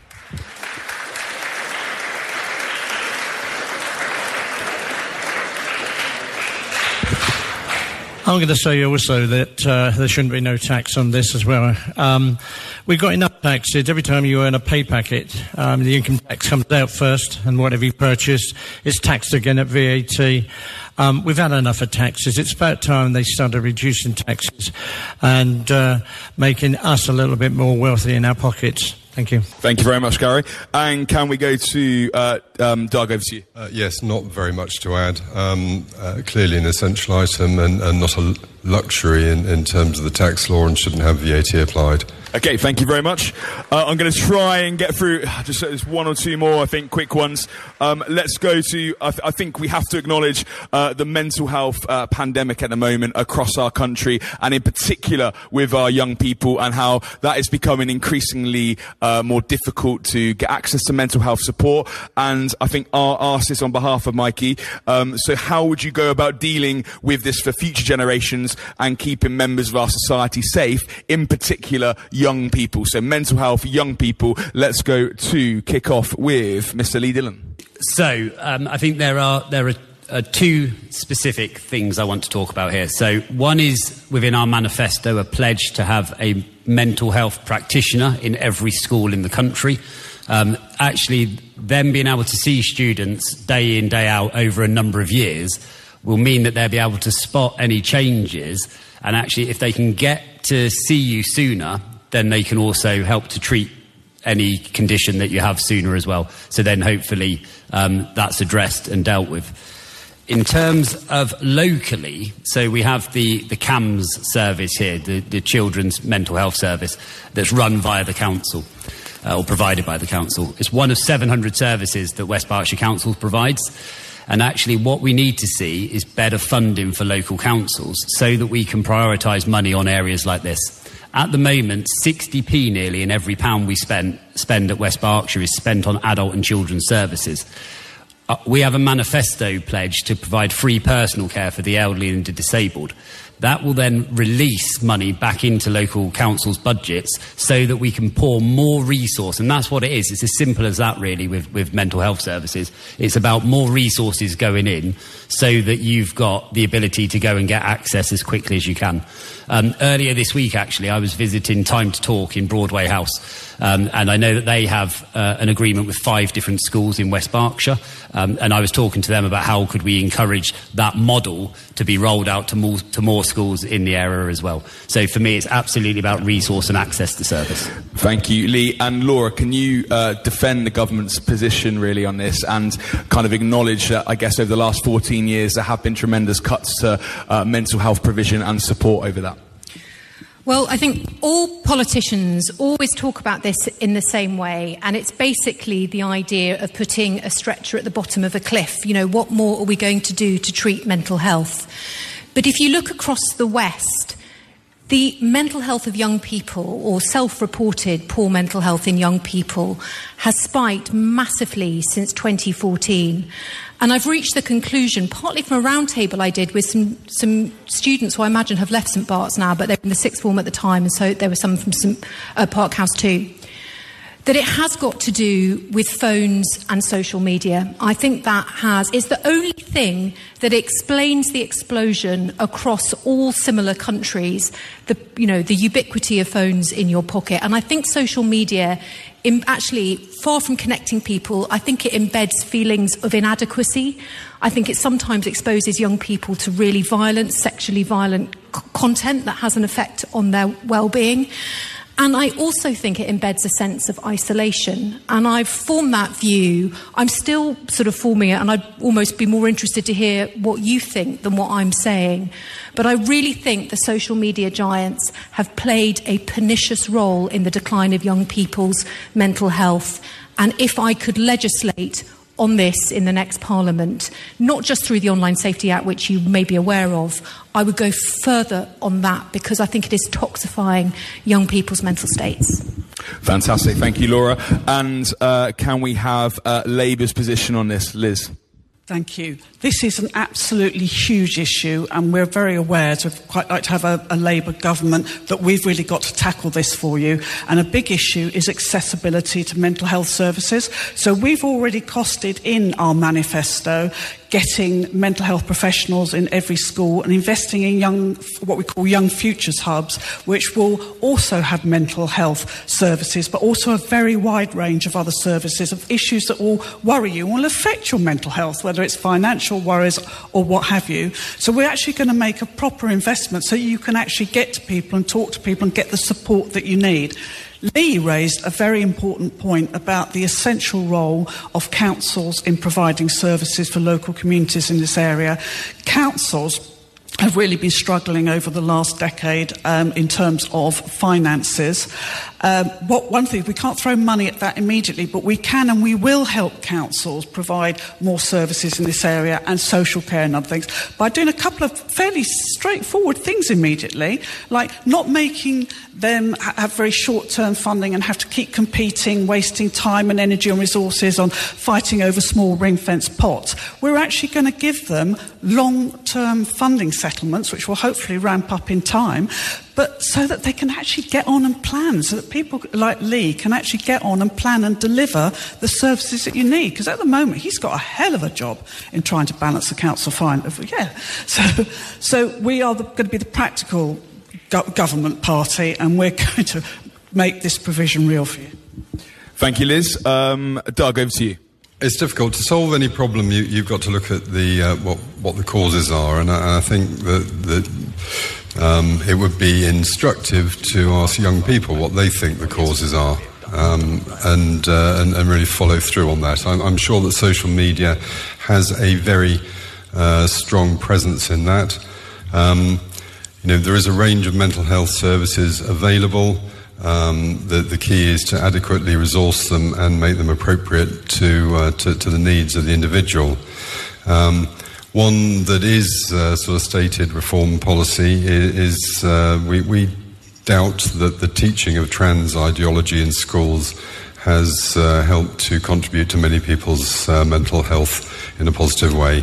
I'm going to say also that there shouldn't be no tax on this as well. We've got enough taxes. Every time you earn a pay packet, the income tax comes out first, and whatever you purchase is taxed again at VAT. We've had enough of taxes. It's about time they started reducing taxes and making us a little bit more wealthy in our pockets. Thank you. Thank you very much, Gary. And can we go to Doug, over to you? Yes, not very much to add. Clearly an essential item and not a luxury in terms of the tax law, and shouldn't have VAT applied. Okay, thank you very much. I'm going to try and get through just one or two more, I think, quick ones. Let's go to, I think we have to acknowledge the mental health pandemic at the moment across our country, and in particular with our young people, and how that is becoming increasingly more difficult to get access to mental health support. And I think I'll ask this on behalf of Mikey. So how would you go about dealing with this for future generations and keeping members of our society safe, in particular young people? So mental health, young people. Let's go to kick off with Mr. Lee Dillon. So I think there are two specific things I want to talk about here. So one is within our manifesto a pledge to have a mental health practitioner in every school in the country. Actually, them being able to see students day in, day out over a number of years will mean that they'll be able to spot any changes, and actually if they can get to see you sooner, then they can also help to treat any condition that you have sooner as well. So then hopefully that's addressed and dealt with. In terms of locally, so we have the CAMS service here, the Children's Mental Health Service, that's run via the council, or provided by the council. It's one of 700 services that West Berkshire Council provides. And actually what we need to see is better funding for local councils so that we can prioritise money on areas like this. At the moment, 60p nearly in every pound we spend at West Berkshire is spent on adult and children's services. We have a manifesto pledge to provide free personal care for the elderly and the disabled. That will then release money back into local councils' budgets so that we can pour more resource. And that's what it is. It's as simple as that, really, with mental health services. It's about more resources going in so that you've got the ability to go and get access as quickly as you can. Earlier this week, actually, I was visiting Time to Talk in Broadway House. And I know that they have an agreement with 5 different schools in West Berkshire. And I was talking to them about how could we encourage that model to be rolled out to more schools in the area as well. So for me, it's absolutely about resource and access to service. Thank you, Lee. And Laura, can you defend the government's position really on this and kind of acknowledge that, I guess, over the last 14 years there have been tremendous cuts to mental health provision and support over that? Well, I think all politicians always talk about this in the same way, and it's basically the idea of putting a stretcher at the bottom of a cliff. You know, what more are we going to do to treat mental health? But if you look across the West, the mental health of young people, or self-reported poor mental health in young people, has spiked massively since 2014. And I've reached the conclusion, partly from a roundtable I did with some students who I imagine have left St Bart's now, but they were in the 6th form at the time, and so there were some from Park House too, that it has got to do with phones and social media. I think it's the only thing that explains the explosion across all similar countries, the ubiquity of phones in your pocket. And I think social media, actually, far from connecting people, I think it embeds feelings of inadequacy. I think it sometimes exposes young people to really violent, sexually violent content that has an effect on their well-being. And I also think it embeds a sense of isolation. And I've formed that view. I'm still sort of forming it, and I'd almost be more interested to hear what you think than what I'm saying. But I really think the social media giants have played a pernicious role in the decline of young people's mental health. And if I could legislate on this in the next Parliament, not just through the Online Safety Act, which you may be aware of, I would go further on that, because I think it is toxifying young people's mental states. Fantastic. Thank you, Laura. And can we have Labour's position on this, Liz? Thank you. This is an absolutely huge issue, and we're very aware, so we'd quite like to have a Labour government, that we've really got to tackle this for you. And a big issue is accessibility to mental health services. So we've already costed in our manifesto getting mental health professionals in every school and investing in what we call Young Futures hubs, which will also have mental health services, but also a very wide range of other services of issues that will worry you and will affect your mental health, whether it's financial worries or what have you. So we're actually going to make a proper investment so you can actually get to people and talk to people and get the support that you need. Lee raised a very important point about the essential role of councils in providing services for local communities in this area. Councils have really been struggling over the last decade in terms of finances. One thing, we can't throw money at that immediately, but we can and we will help councils provide more services in this area and social care and other things by doing a couple of fairly straightforward things immediately, like not making them have very short-term funding and have to keep competing, wasting time and energy and resources on fighting over small ring-fence pots. We're actually going to give them long-term funding settlements, which will hopefully ramp up in time, but so that they can actually get on and plan, so that people like Lee can actually get on and plan and deliver the services that you need. Because at the moment, he's got a hell of a job in trying to balance the council fine. Yeah. So we are going to be the practical government party, and we're going to make this provision real for you. Thank you, Liz. Doug, over to you. It's difficult to solve any problem. You've got to look at the what the causes are, and I think that it would be instructive to ask young people what they think the causes are, and really follow through on that. I'm sure that social media has a very strong presence in that. There is a range of mental health services available. The key is to adequately resource them and make them appropriate to the needs of the individual. One that is sort of stated reform policy is we doubt that the teaching of trans ideology in schools has helped to contribute to many people's mental health in a positive way.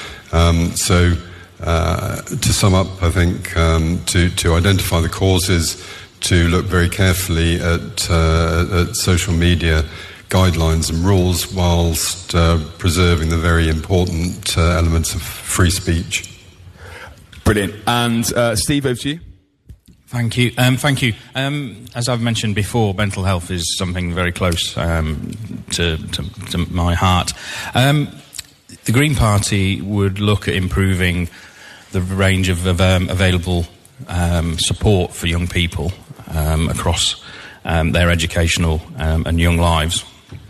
So to sum up, I think to identify the causes, to look very carefully at social media guidelines and rules whilst preserving the very important elements of free speech. Brilliant. And Steve, over to you. Thank you. As I've mentioned before, mental health is something very close to my heart. The Green Party would look at improving the range of available support for young people across their educational and young lives,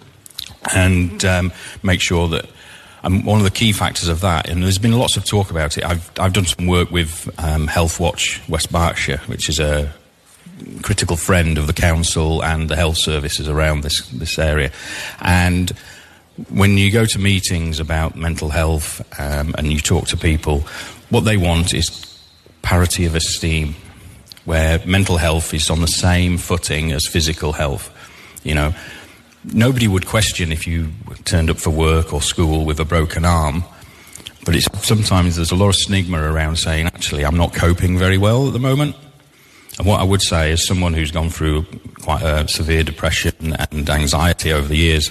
and make sure that one of the key factors of that, and there's been lots of talk about it, I've done some work with Health Watch West Berkshire, which is a critical friend of the council and the health services around this area. And when you go to meetings about mental health and you talk to people, what they want is parity of esteem, where mental health is on the same footing as physical health. Nobody would question if you turned up for work or school with a broken arm, but sometimes there's a lot of stigma around saying, actually, I'm not coping very well at the moment. And what I would say, as someone who's gone through quite a severe depression and anxiety over the years,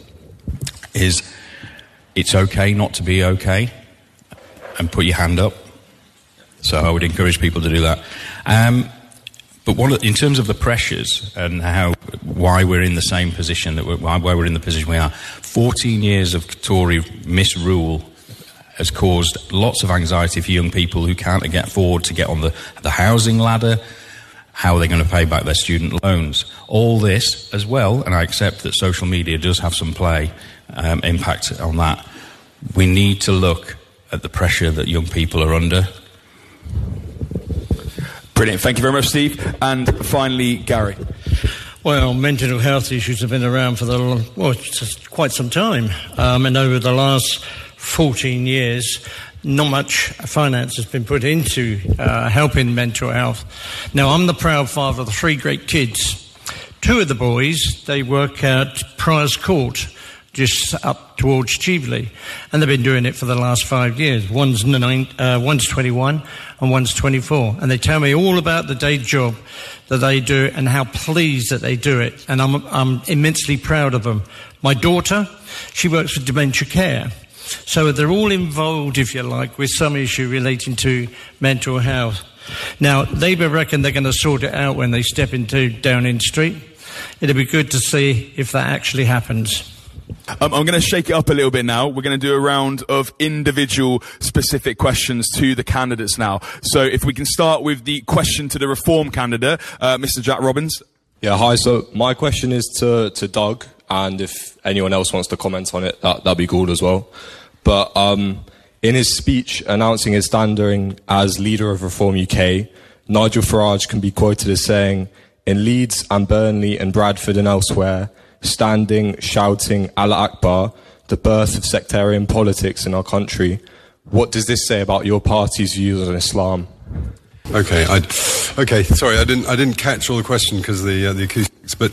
is it's okay not to be okay, and put your hand up. So I would encourage people to do that. But in terms of the pressures and why we're in the same position why we're in the position we are, 14 years of Tory misrule has caused lots of anxiety for young people who can't afford to get on the housing ladder, How are they going to pay back their student loans? All this as well, and I accept that social media does have some impact on that. We need to look at the pressure that young people are under. Brilliant. Thank you very much, Steve. And finally, Gary. Well, mental health issues have been around for quite some time. And over the last 14 years, not much finance has been put into helping mental health. Now, I'm the proud father of 3 great kids. 2 of the boys, they work at Prior's Court, just up towards Cheveley, and they've been doing it for the last 5 years. One's 21 and one's 24, and they tell me all about the day job that they do and how pleased that they do it, and I'm immensely proud of them. My daughter, she works with dementia care, so they're all involved, if you like, with some issue relating to mental health. Now, they reckon they're going to sort it out when they step into Downing Street. It'll be good to see if that actually happens. I'm going to shake it up a little bit now. We're going to do a round of individual specific questions to the candidates now. So if we can start with the question to the Reform candidate, Mr. Jack Robbins. Yeah, hi. So my question is to Doug, and if anyone else wants to comment on it, that'd be cool as well. But in his speech announcing his standing as leader of Reform UK, Nigel Farage can be quoted as saying, "In Leeds and Burnley and Bradford and elsewhere, standing, shouting, Allah Akbar, the birth of sectarian politics in our country. What does this say about your party's views on Islam?" Okay, sorry, I didn't catch all the question because of the acoustics, but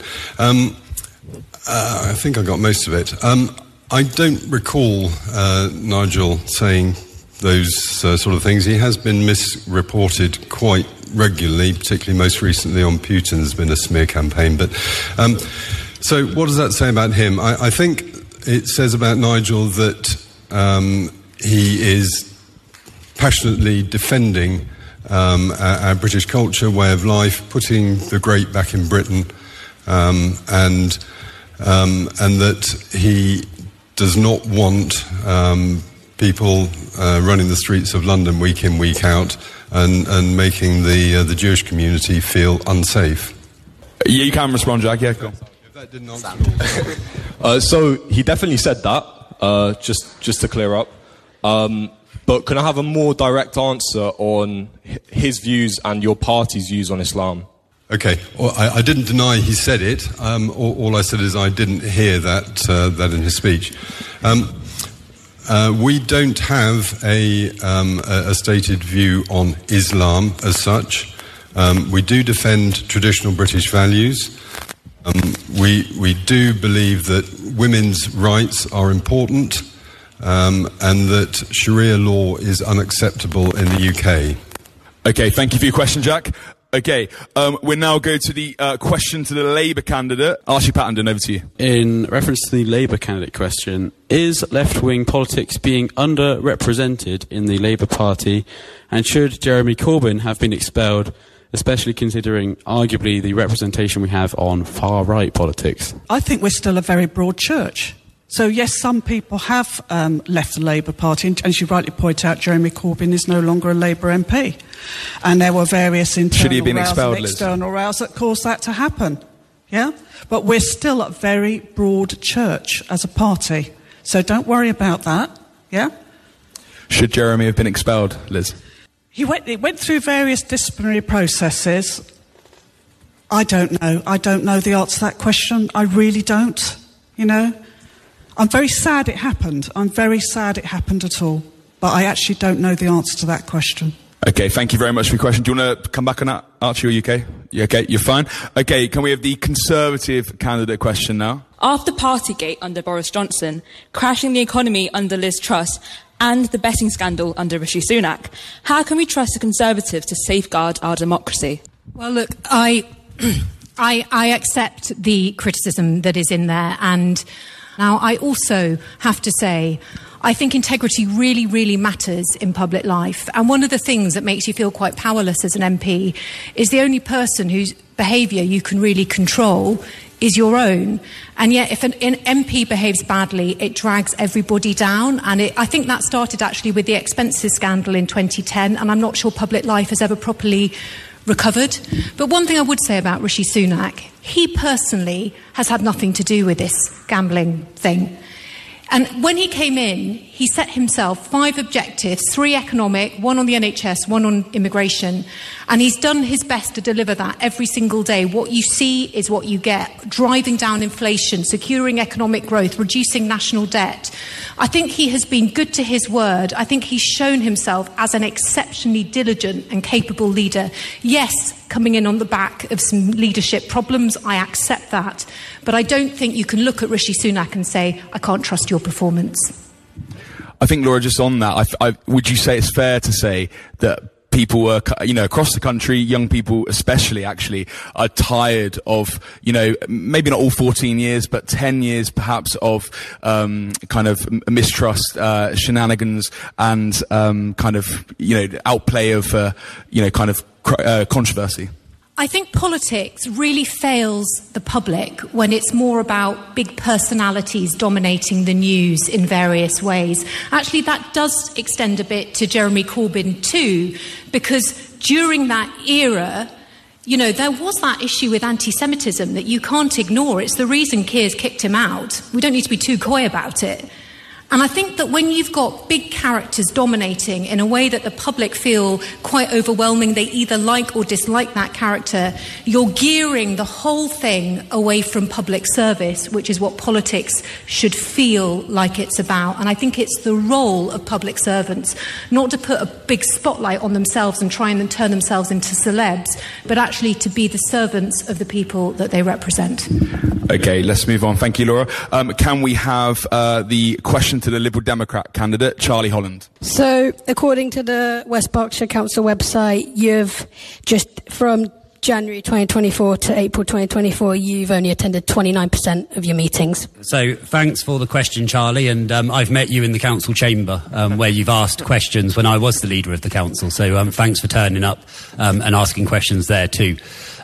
I think I got most of it. I don't recall Nigel saying those sort of things. He has been misreported quite regularly, particularly most recently on Putin. There's been a smear campaign, but so what does that say about him? I think it says about Nigel that he is passionately defending our British culture, way of life, putting the great back in Britain, and that he does not want people running the streets of London week in, week out, and making the Jewish community feel unsafe. Yeah, you can respond, Jack. Yeah, go on. That didn't answer. So he definitely said that, just to clear up. But can I have a more direct answer on his views and your party's views on Islam? Okay, well, I didn't deny he said it. All I said is I didn't hear that in his speech. We don't have a stated view on Islam as such. We do defend traditional British values. We do believe that women's rights are important, and that Sharia law is unacceptable in the UK. Okay, thank you for your question, Jack. Okay, we'll now go to the question to the Labour candidate. Archie Pattenden, over to you. In reference to the Labour candidate question, is left-wing politics being underrepresented in the Labour Party, and should Jeremy Corbyn have been expelled, especially considering arguably the representation we have on far-right politics? I think we're still a very broad church. So yes, some people have left the Labour Party, and as you rightly point out, Jeremy Corbyn is no longer a Labour MP. And there were various internal rows and external rows that caused that to happen. Yeah? But we're still a very broad church as a party. So don't worry about that. Yeah? Should Jeremy have been expelled, Liz? He went through various disciplinary processes. I don't know. I don't know the answer to that question. I really don't. You know? I'm very sad it happened. I'm very sad it happened at all. But I actually don't know the answer to that question. Okay, thank you very much for your question. Do you want to come back on that, Archie, or you okay? You okay? You're fine? Okay, can we have the Conservative candidate question now? After Partygate under Boris Johnson, crashing the economy under Liz Truss, and the betting scandal under Rishi Sunak, how can we trust the Conservatives to safeguard our democracy? Well, look, I accept the criticism that is in there, and now I also have to say I think integrity really, really matters in public life. And one of the things that makes you feel quite powerless as an MP is the only person whose behaviour you can really control is your own. And yet if an MP behaves badly, it drags everybody down. And I think that started actually with the expenses scandal in 2010. And I'm not sure public life has ever properly recovered. But one thing I would say about Rishi Sunak, he personally has had nothing to do with this gambling thing. And when he came in, he set himself 5 objectives, 3 economic, 1 on the NHS, 1 on immigration. And he's done his best to deliver that every single day. What you see is what you get. Driving down inflation, securing economic growth, reducing national debt. I think he has been good to his word. I think he's shown himself as an exceptionally diligent and capable leader. Yes, coming in on the back of some leadership problems, I accept that. But I don't think you can look at Rishi Sunak and say, I can't trust your performance. I think, Laura, just on that, would you say it's fair to say that people were, across the country, young people especially, actually, are tired of, maybe not all 14 years, but 10 years perhaps of kind of mistrust, shenanigans, and outplay of, controversy? I think politics really fails the public when it's more about big personalities dominating the news in various ways. Actually, that does extend a bit to Jeremy Corbyn too, because during that era, there was that issue with anti-Semitism that you can't ignore. It's the reason Keir's kicked him out. We don't need to be too coy about it. And I think that when you've got big characters dominating in a way that the public feel quite overwhelming, they either like or dislike that character, you're gearing the whole thing away from public service, which is what politics should feel like it's about. And I think it's the role of public servants not to put a big spotlight on themselves and try and turn themselves into celebs, but actually to be the servants of the people that they represent. OK, let's move on. Thank you, Laura. Can we have the question to the Liberal Democrat candidate, Charlie Holland? So, according to the West Berkshire Council website, you've just from January 2024 to April 2024, you've only attended 29% of your meetings. So, thanks for the question, Charlie, and I've met you in the council chamber where you've asked questions when I was the leader of the council, so thanks for turning up and asking questions there too.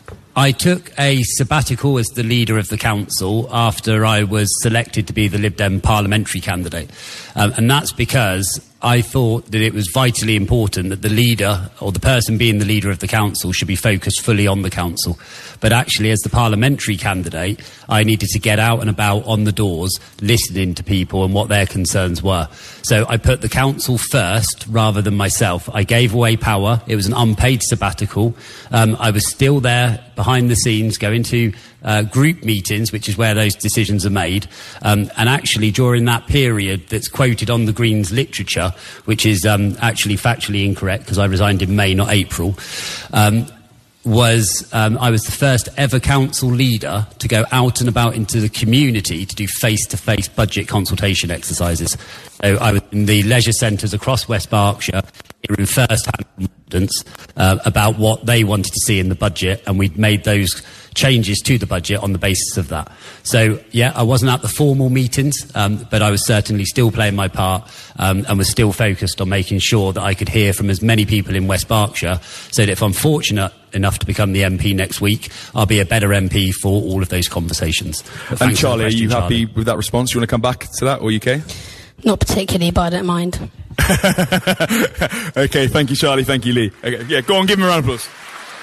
I took a sabbatical as the leader of the council after I was selected to be the Lib Dem parliamentary candidate. And that's because I thought that it was vitally important that the leader, or the person being the leader of the council, should be focused fully on the council. But actually, as the parliamentary candidate, I needed to get out and about on the doors, listening to people and what their concerns were. So I put the council first rather than myself. I gave away power. It was an unpaid sabbatical. I was still there behind the scenes, going to group meetings, which is where those decisions are made. And actually, during that period that's quoted on the Greens literature, which is actually factually incorrect because I resigned in May, not April, I was the first ever council leader to go out and about into the community to do face-to-face budget consultation exercises. So I was in the leisure centres across West Berkshire, hearing first-hand evidence about what they wanted to see in the budget, and we'd made those changes to the budget on the basis of that. So, yeah, I wasn't at the formal meetings, but I was certainly still playing my part and was still focused on making sure that I could hear from as many people in West Berkshire, so that if I'm fortunate enough to become the MP next week, I'll be a better MP for all of those conversations. And Charlie, are you happy with that response? You want to come back to that, or UK? Not particularly, but I don't mind. OK, thank you, Charlie. Thank you, Lee. Okay, yeah, go on, give him a round of applause.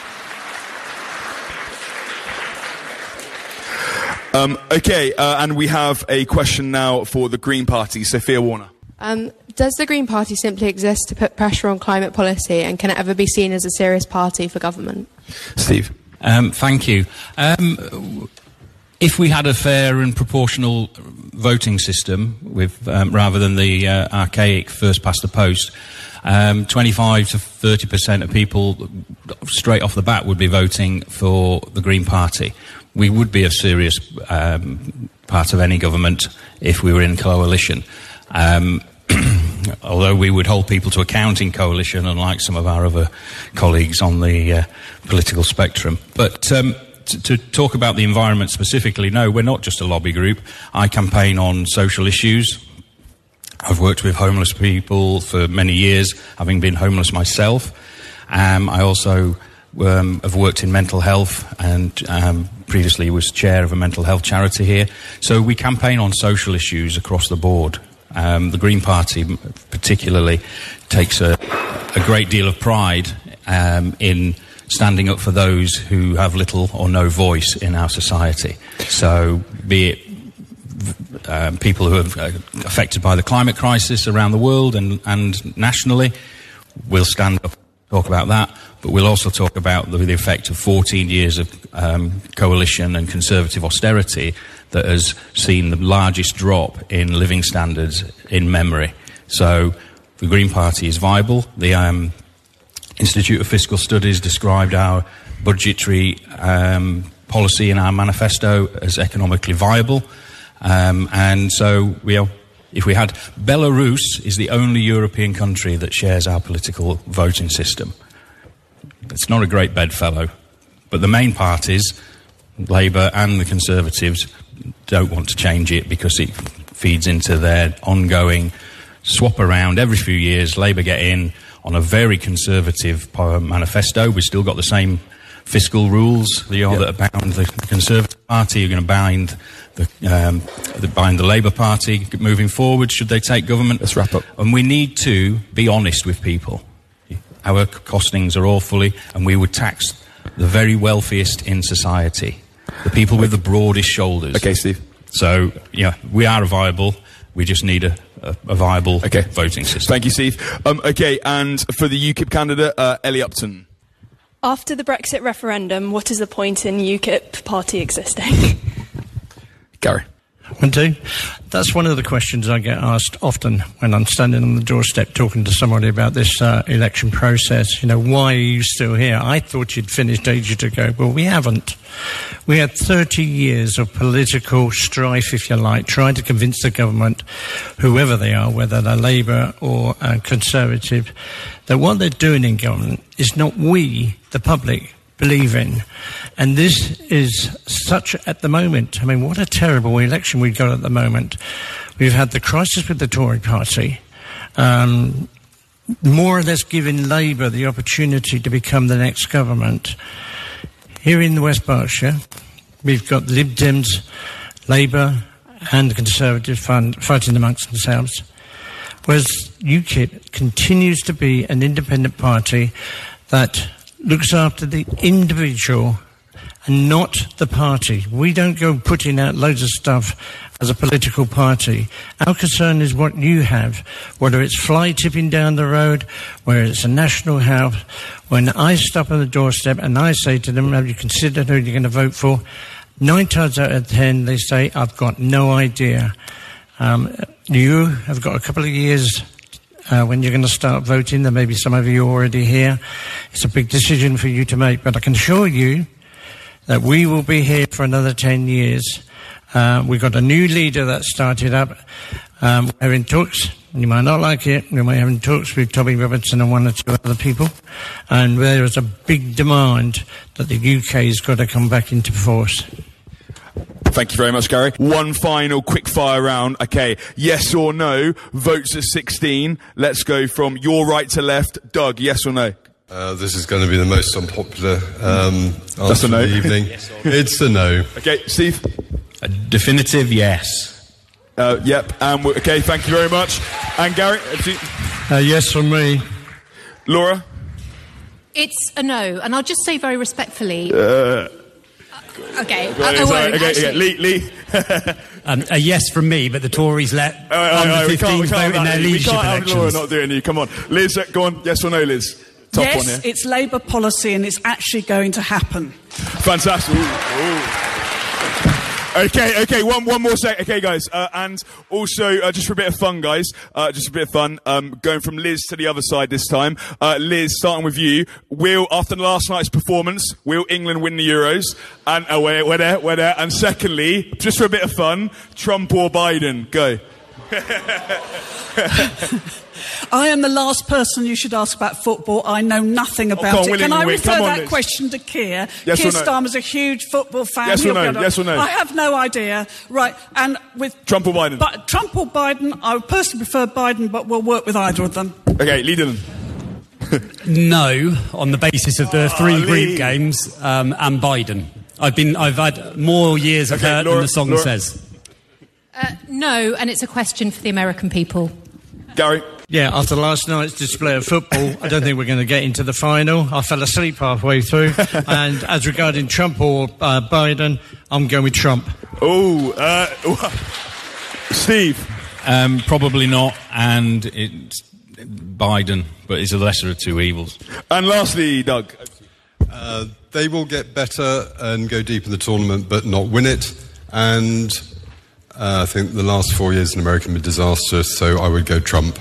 And we have a question now for the Green Party. Sophia Warner. Does the Green Party simply exist to put pressure on climate policy, and can it ever be seen as a serious party for government? Steve. Thank you. If we had a fair and proportional voting system, rather than the archaic first past the post, 25 to 30% of people straight off the bat would be voting for the Green Party. We would be a serious part of any government if we were in coalition. Although we would hold people to account in coalition, unlike some of our other colleagues on the political spectrum. But to talk about the environment specifically, no, we're not just a lobby group. I campaign on social issues. I've worked with homeless people for many years, having been homeless myself. I also have worked in mental health and previously was chair of a mental health charity here. So we campaign on social issues across the board. The Green Party particularly takes a great deal of pride in standing up for those who have little or no voice in our society. So, be it people who are affected by the climate crisis around the world and nationally, we'll stand up and talk about that, but we'll also talk about the effect of 14 years of coalition and Conservative austerity that has seen the largest drop in living standards in memory. So the Green Party is viable. The Institute of Fiscal Studies described our budgetary policy in our manifesto as economically viable. And so if we had... Belarus is the only European country that shares our political voting system. It's not a great bedfellow, but the main parties, Labour and the Conservatives, don't want to change it because it feeds into their ongoing swap around every few years. Labour get in on a very conservative manifesto. We've still got the same fiscal rules that bound the Conservative Party. You're going to bind the Labour Party moving forward should they take government. Let's wrap up. And we need to be honest with people. Our costings are awfully, and we would tax the very wealthiest in society, the people with the broadest shoulders. Okay, Steve. So, we are viable. We just need a viable voting system. Thank you, Steve. Okay, and for the UKIP candidate, Ellie Upton. After the Brexit referendum, what is the point in UKIP party existing? Gary. That's one of the questions I get asked often when I'm standing on the doorstep talking to somebody about this election process. Why are you still here? I thought you'd finished ages ago. Well, we haven't. We had 30 years of political strife, if you like, trying to convince the government, whoever they are, whether they're Labour or Conservative, that what they're doing in government is not we, the public, believe in. And this is such, at the moment, what a terrible election we've got at the moment. We've had the crisis with the Tory party, more or less giving Labour the opportunity to become the next government. Here in West Berkshire, we've got Lib Dems, Labour and the Conservative fighting amongst themselves, whereas UKIP continues to be an independent party that looks after the individual and not the party. We don't go putting out loads of stuff as a political party. Our concern is what you have, whether it's fly tipping down the road, whether it's a national health. When I stop on the doorstep and I say to them, have you considered who you're going to vote for? 9 times out of 10, they say, I've got no idea. You have got a couple of years when you're going to start voting. There may be some of you already here. It's a big decision for you to make, but I can assure you that we will be here for another 10 years. We've got a new leader that started up. We're having talks. You might not like it. We're having talks with Tommy Robertson and 1 or 2 other people. And there is a big demand that the UK has got to come back into force. Thank you very much, Gary. One final quick fire round. Okay, yes or no, votes at 16. Let's go from your right to left. Doug, yes or no? This is going to be the most unpopular answer a no. of the evening. It's a no. Okay, Steve? A definitive yes. Yep. Okay, thank you very much. And Gary? Yes from me. Laura? It's a no, and I'll just say very respectfully... Okay, I won't. Okay, Lee. A yes from me, but the Tories let under 15s vote in their leadership elections. We can't have Laura not doing you. Come on. Liz, go on. Yes or no, Liz? Top yes, one here. It's Labour policy and it's actually going to happen. Fantastic. Ooh. Okay, one more sec. Okay, guys, and also, just for a bit of fun, guys, going from Liz to the other side this time. Liz, starting with you, after last night's performance, will England win the Euros? And, we're there. And secondly, just for a bit of fun, Trump or Biden? Go. I am the last person you should ask about football. I know nothing about it. Can I refer that question to Keir? Yes Keir Starmer's a huge football fan. Yes or no? Yes or no? I have no idea. Right, and with... Trump or Biden? Trump or Biden, I would personally prefer Biden, but we'll work with either of them. Okay, Lee Dillon. No, on the basis of the 3 group games, and Biden. I've had more years of hurt than the song says. No, and it's a question for the American people. Gary? Yeah, after last night's display of football, I don't think we're going to get into the final. I fell asleep halfway through. And as regarding Trump or Biden, I'm going with Trump. Steve? Probably not, and it's Biden, but it's a lesser of two evils. And lastly, Doug? They will get better and go deep in the tournament, but not win it. And I think the last 4 years in America have been disastrous, so I would go Trump.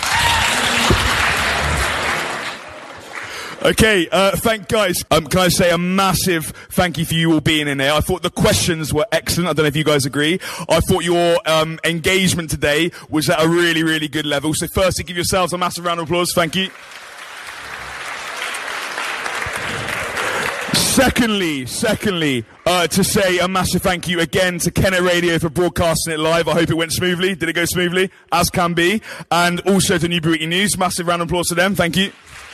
Okay, guys. Can I say a massive thank you for you all being in there? I thought the questions were excellent. I don't know if you guys agree. I thought your engagement today was at a really, really good level. So firstly, give yourselves a massive round of applause. Thank you. Secondly, to say a massive thank you again to Kennet Radio for broadcasting it live. I hope it went smoothly. Did it go smoothly? As can be. And also to Newbury Weekly News. Massive round of applause to them. Thank you.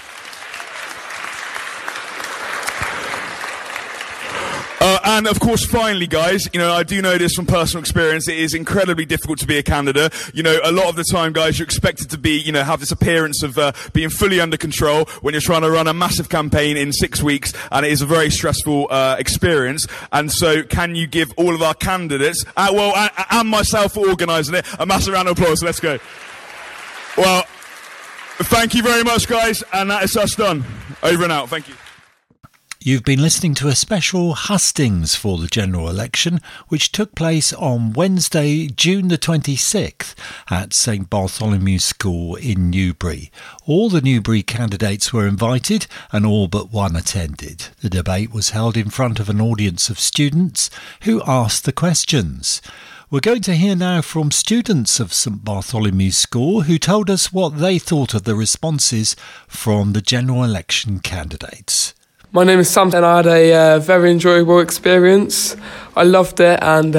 And of course, finally, guys, I do know this from personal experience. It is incredibly difficult to be a candidate. A lot of the time, guys, you're expected to be, have this appearance of being fully under control when you're trying to run a massive campaign in 6 weeks, and it is a very stressful experience. And so, can you give all of our candidates, and myself for organising it, a massive round of applause? Let's go. Well, thank you very much, guys, and that is us done. Over and out. Thank you. You've been listening to a special hustings for the general election, which took place on Wednesday, June the 26th at St Bartholomew School in Newbury. All the Newbury candidates were invited and all but one attended. The debate was held in front of an audience of students who asked the questions. We're going to hear now from students of St Bartholomew School who told us what they thought of the responses from the general election candidates. My name is Sam and I had a very enjoyable experience. I loved it and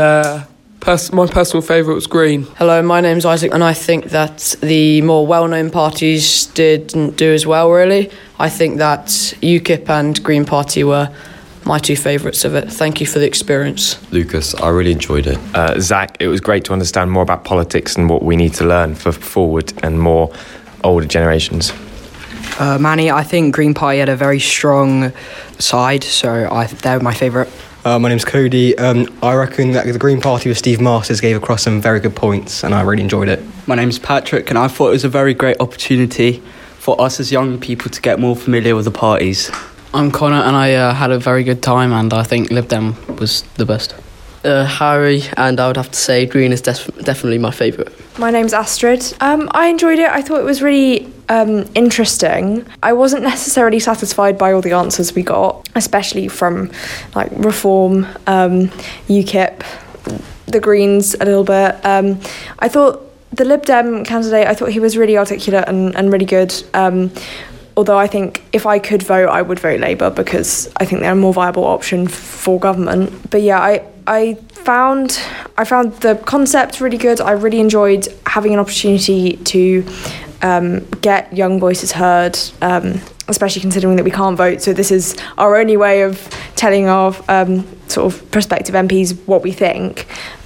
my personal favourite was Green. Hello, my name's Isaac and I think that the more well-known parties didn't do as well, really. I think that UKIP and Green Party were my two favourites of it. Thank you for the experience. Lucas, I really enjoyed it. Zach, it was great to understand more about politics and what we need to learn for forward and more older generations. Manny, I think Green Party had a very strong side, so they're my favourite. My name's Cody. I reckon that the Green Party with Steve Masters gave across some very good points, and I really enjoyed it. My name's Patrick, and I thought it was a very great opportunity for us as young people to get more familiar with the parties. I'm Connor, and I had a very good time, and I think Lib Dem was the best. Harry, and I would have to say Green is definitely my favourite. My name's Astrid. I enjoyed it. I thought it was really interesting. I wasn't necessarily satisfied by all the answers we got, especially from Reform, UKIP, the Greens a little bit. I thought the Lib Dem candidate, I thought he was really articulate and really good. Although I think if I could vote, I would vote Labour because I think they're a more viable option for government. But yeah, I found the concept really good. I really enjoyed having an opportunity to get young voices heard, especially considering that we can't vote. So this is our only way of telling our sort of prospective MPs what we think.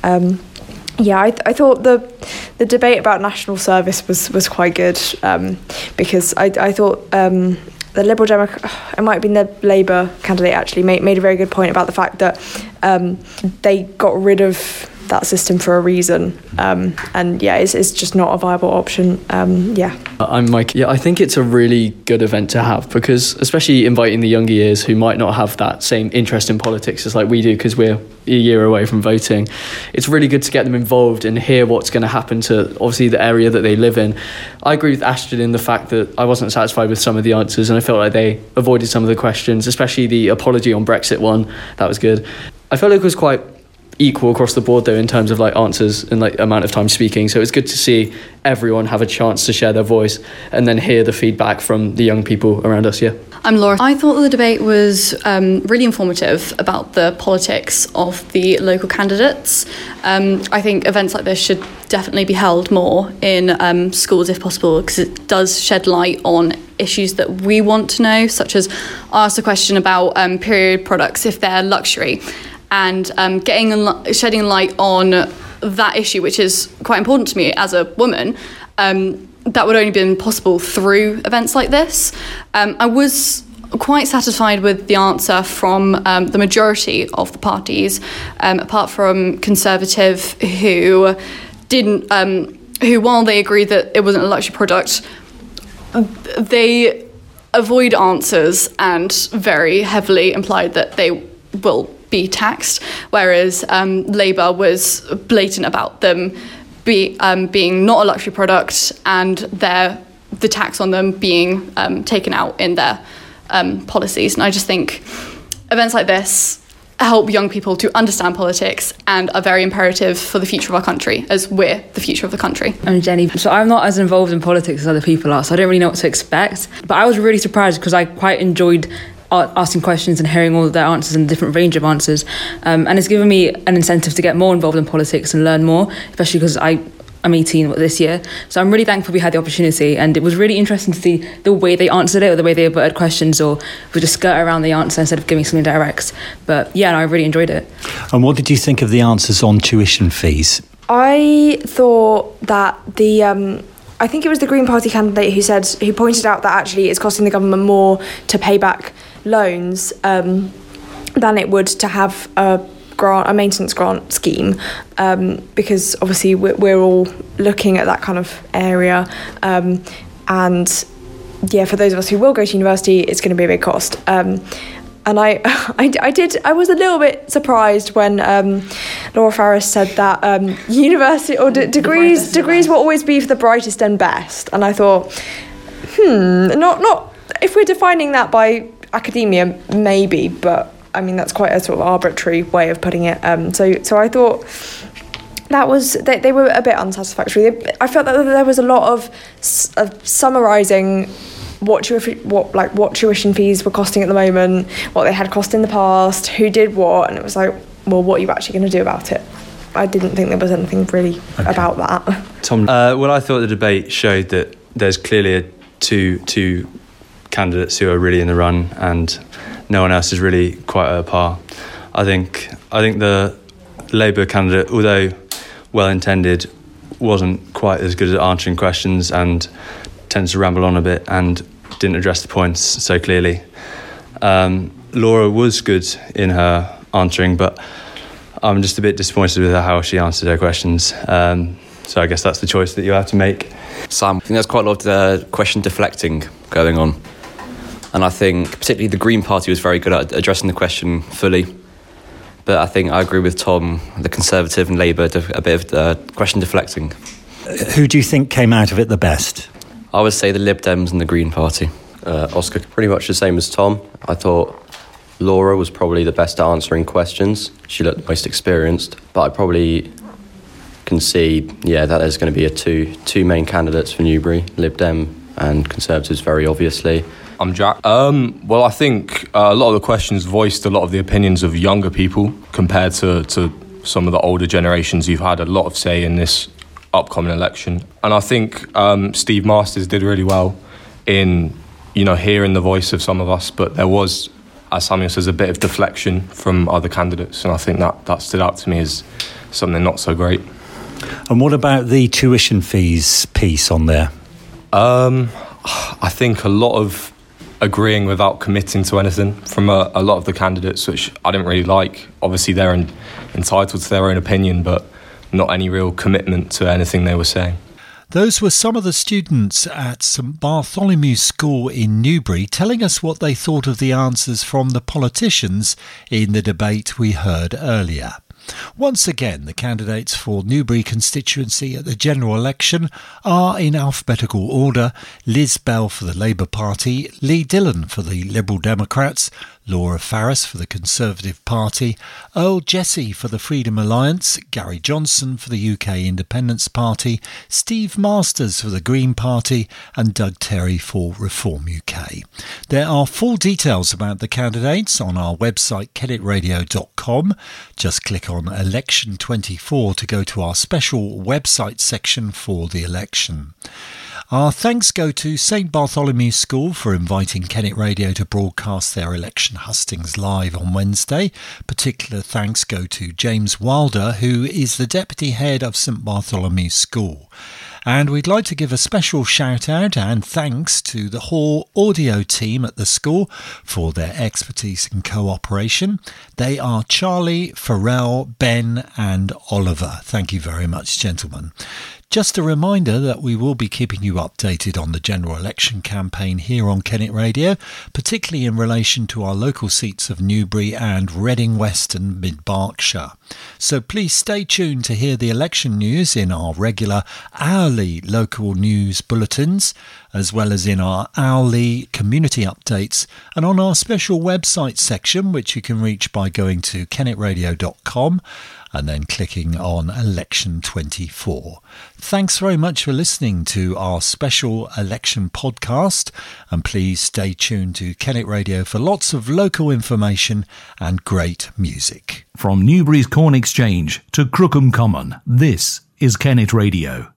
I thought the debate about national service was quite good because I thought the Liberal Democrat, it might have been the Labour candidate actually, made a very good point about the fact that they got rid of that system for a reason, it's just not a viable option. I'm Mike. I think it's a really good event to have because especially inviting the younger years who might not have that same interest in politics as like we do because we're a year away from voting. It's really good to get them involved and hear what's going to happen to obviously the area that they live in. I agree with Astrid in the fact that I wasn't satisfied with some of the answers and I felt like they avoided some of the questions, especially the apology on Brexit one. That was good. I felt like it was quite equal across the board though in terms of like answers and like amount of time speaking, so it's good to see everyone have a chance to share their voice and then hear the feedback from the young people around us. I'm Laura. I thought the debate was really informative about the politics of the local candidates. I think events like this should definitely be held more in schools if possible because it does shed light on issues that we want to know, such as I asked a question about period products if they're luxury, and shedding light on that issue, which is quite important to me as a woman. that would only been possible through events like this. I was quite satisfied with the answer from the majority of the parties, apart from Conservative, who didn't, who, while they agreed that it wasn't a luxury product, they avoid answers and very heavily implied that they will be taxed, whereas Labour was blatant about them being not a luxury product and the tax on them being taken out in their policies. And I just think events like this help young people to understand politics and are very imperative for the future of our country, as we're the future of the country. I'm Jenny. So I'm not as involved in politics as other people are, so I don't really know what to expect. But I was really surprised because I quite enjoyed asking questions and hearing all of their answers and a different range of answers. And it's given me an incentive to get more involved in politics and learn more, especially because I'm 18 this year. So I'm really thankful we had the opportunity, and it was really interesting to see the way they answered it, or the way they averted questions, or would just skirt around the answer instead of giving something direct. But yeah, no, I really enjoyed it. And what did you think of the answers on tuition fees? I thought that I think it was the Green Party candidate who pointed out that actually it's costing the government more to pay back loans than it would to have a maintenance grant scheme, because obviously we're all looking at that kind of area, and yeah, for those of us who will go to university, it's going to be a big cost. And I was a little bit surprised when Laura Farris said that university or degrees will always be for the brightest and best, and I thought, not if we're defining that by academia, maybe, but I mean, that's quite a sort of arbitrary way of putting it. So I thought that was they were a bit unsatisfactory. I felt that there was a lot of summarising what tuition fees were costing at the moment, what they had cost in the past, who did what, and it was like, well, what are you actually going to do about it? I didn't think there was anything really about that. Tom, well, I thought the debate showed that there's clearly two candidates who are really in the run, and no one else is really quite at a par. I think the Labour candidate, although well-intended, wasn't quite as good at answering questions and tends to ramble on a bit and didn't address the points so clearly. Laura was good in her answering, but I'm just a bit disappointed with how she answered her questions. So I guess that's the choice that you have to make. Sam, I think there's quite a lot of question deflecting going on. And I think particularly the Green Party was very good at addressing the question fully. But I think I agree with Tom, the Conservative and Labour, a bit of question deflecting. Who do you think came out of it the best? I would say the Lib Dems and the Green Party. Oscar, pretty much the same as Tom. I thought Laura was probably the best at answering questions. She looked the most experienced. But I probably concede, that there's going to be two main candidates for Newbury, Lib Dem and Conservatives, very obviously. I'm Jack. Well, I think a lot of the questions voiced a lot of the opinions of younger people compared to some of the older generations who've had a lot of say in this upcoming election. And I think Steve Masters did really well in, hearing the voice of some of us, but there was, as Samuel says, a bit of deflection from other candidates, and I think that stood out to me as something not so great. And what about the tuition fees piece on there? I think a lot of agreeing without committing to anything from a lot of the candidates, which I didn't really like. Obviously, they're entitled to their own opinion, but not any real commitment to anything they were saying. Those were some of the students at St Bartholomew School in Newbury telling us what they thought of the answers from the politicians in the debate we heard earlier. Once again, the candidates for Newbury constituency at the general election are in alphabetical order: Liz Bell for the Labour Party, Lee Dillon for the Liberal Democrats, Laura Farris for the Conservative Party, Earl Jesse for the Freedom Alliance, Gary Johnson for the UK Independence Party, Steve Masters for the Green Party and Doug Terry for Reform UK. There are full details about the candidates on our website kennetradio.com. Just click on Election 24 to go to our special website section for the election. Our thanks go to St Bartholomew School for inviting Kennet Radio to broadcast their election hustings live on Wednesday. Particular thanks go to James Wilder, who is the Deputy Head of St Bartholomew School. And we'd like to give a special shout out and thanks to the Hall audio team at the school for their expertise and cooperation. They are Charlie, Pharrell, Ben and Oliver. Thank you very much, gentlemen. Just a reminder that we will be keeping you updated on the general election campaign here on Kennet Radio, particularly in relation to our local seats of Newbury and Reading West and Mid Berkshire. So please stay tuned to hear the election news in our regular hourly local news bulletins, as well as in our hourly community updates and on our special website section, which you can reach by going to kennetradio.com and then clicking on Election 24. Thanks very much for listening to our special election podcast, and please stay tuned to Kennet Radio for lots of local information and great music. From Newbury's Corn Exchange to Crookham Common, this is Kennet Radio.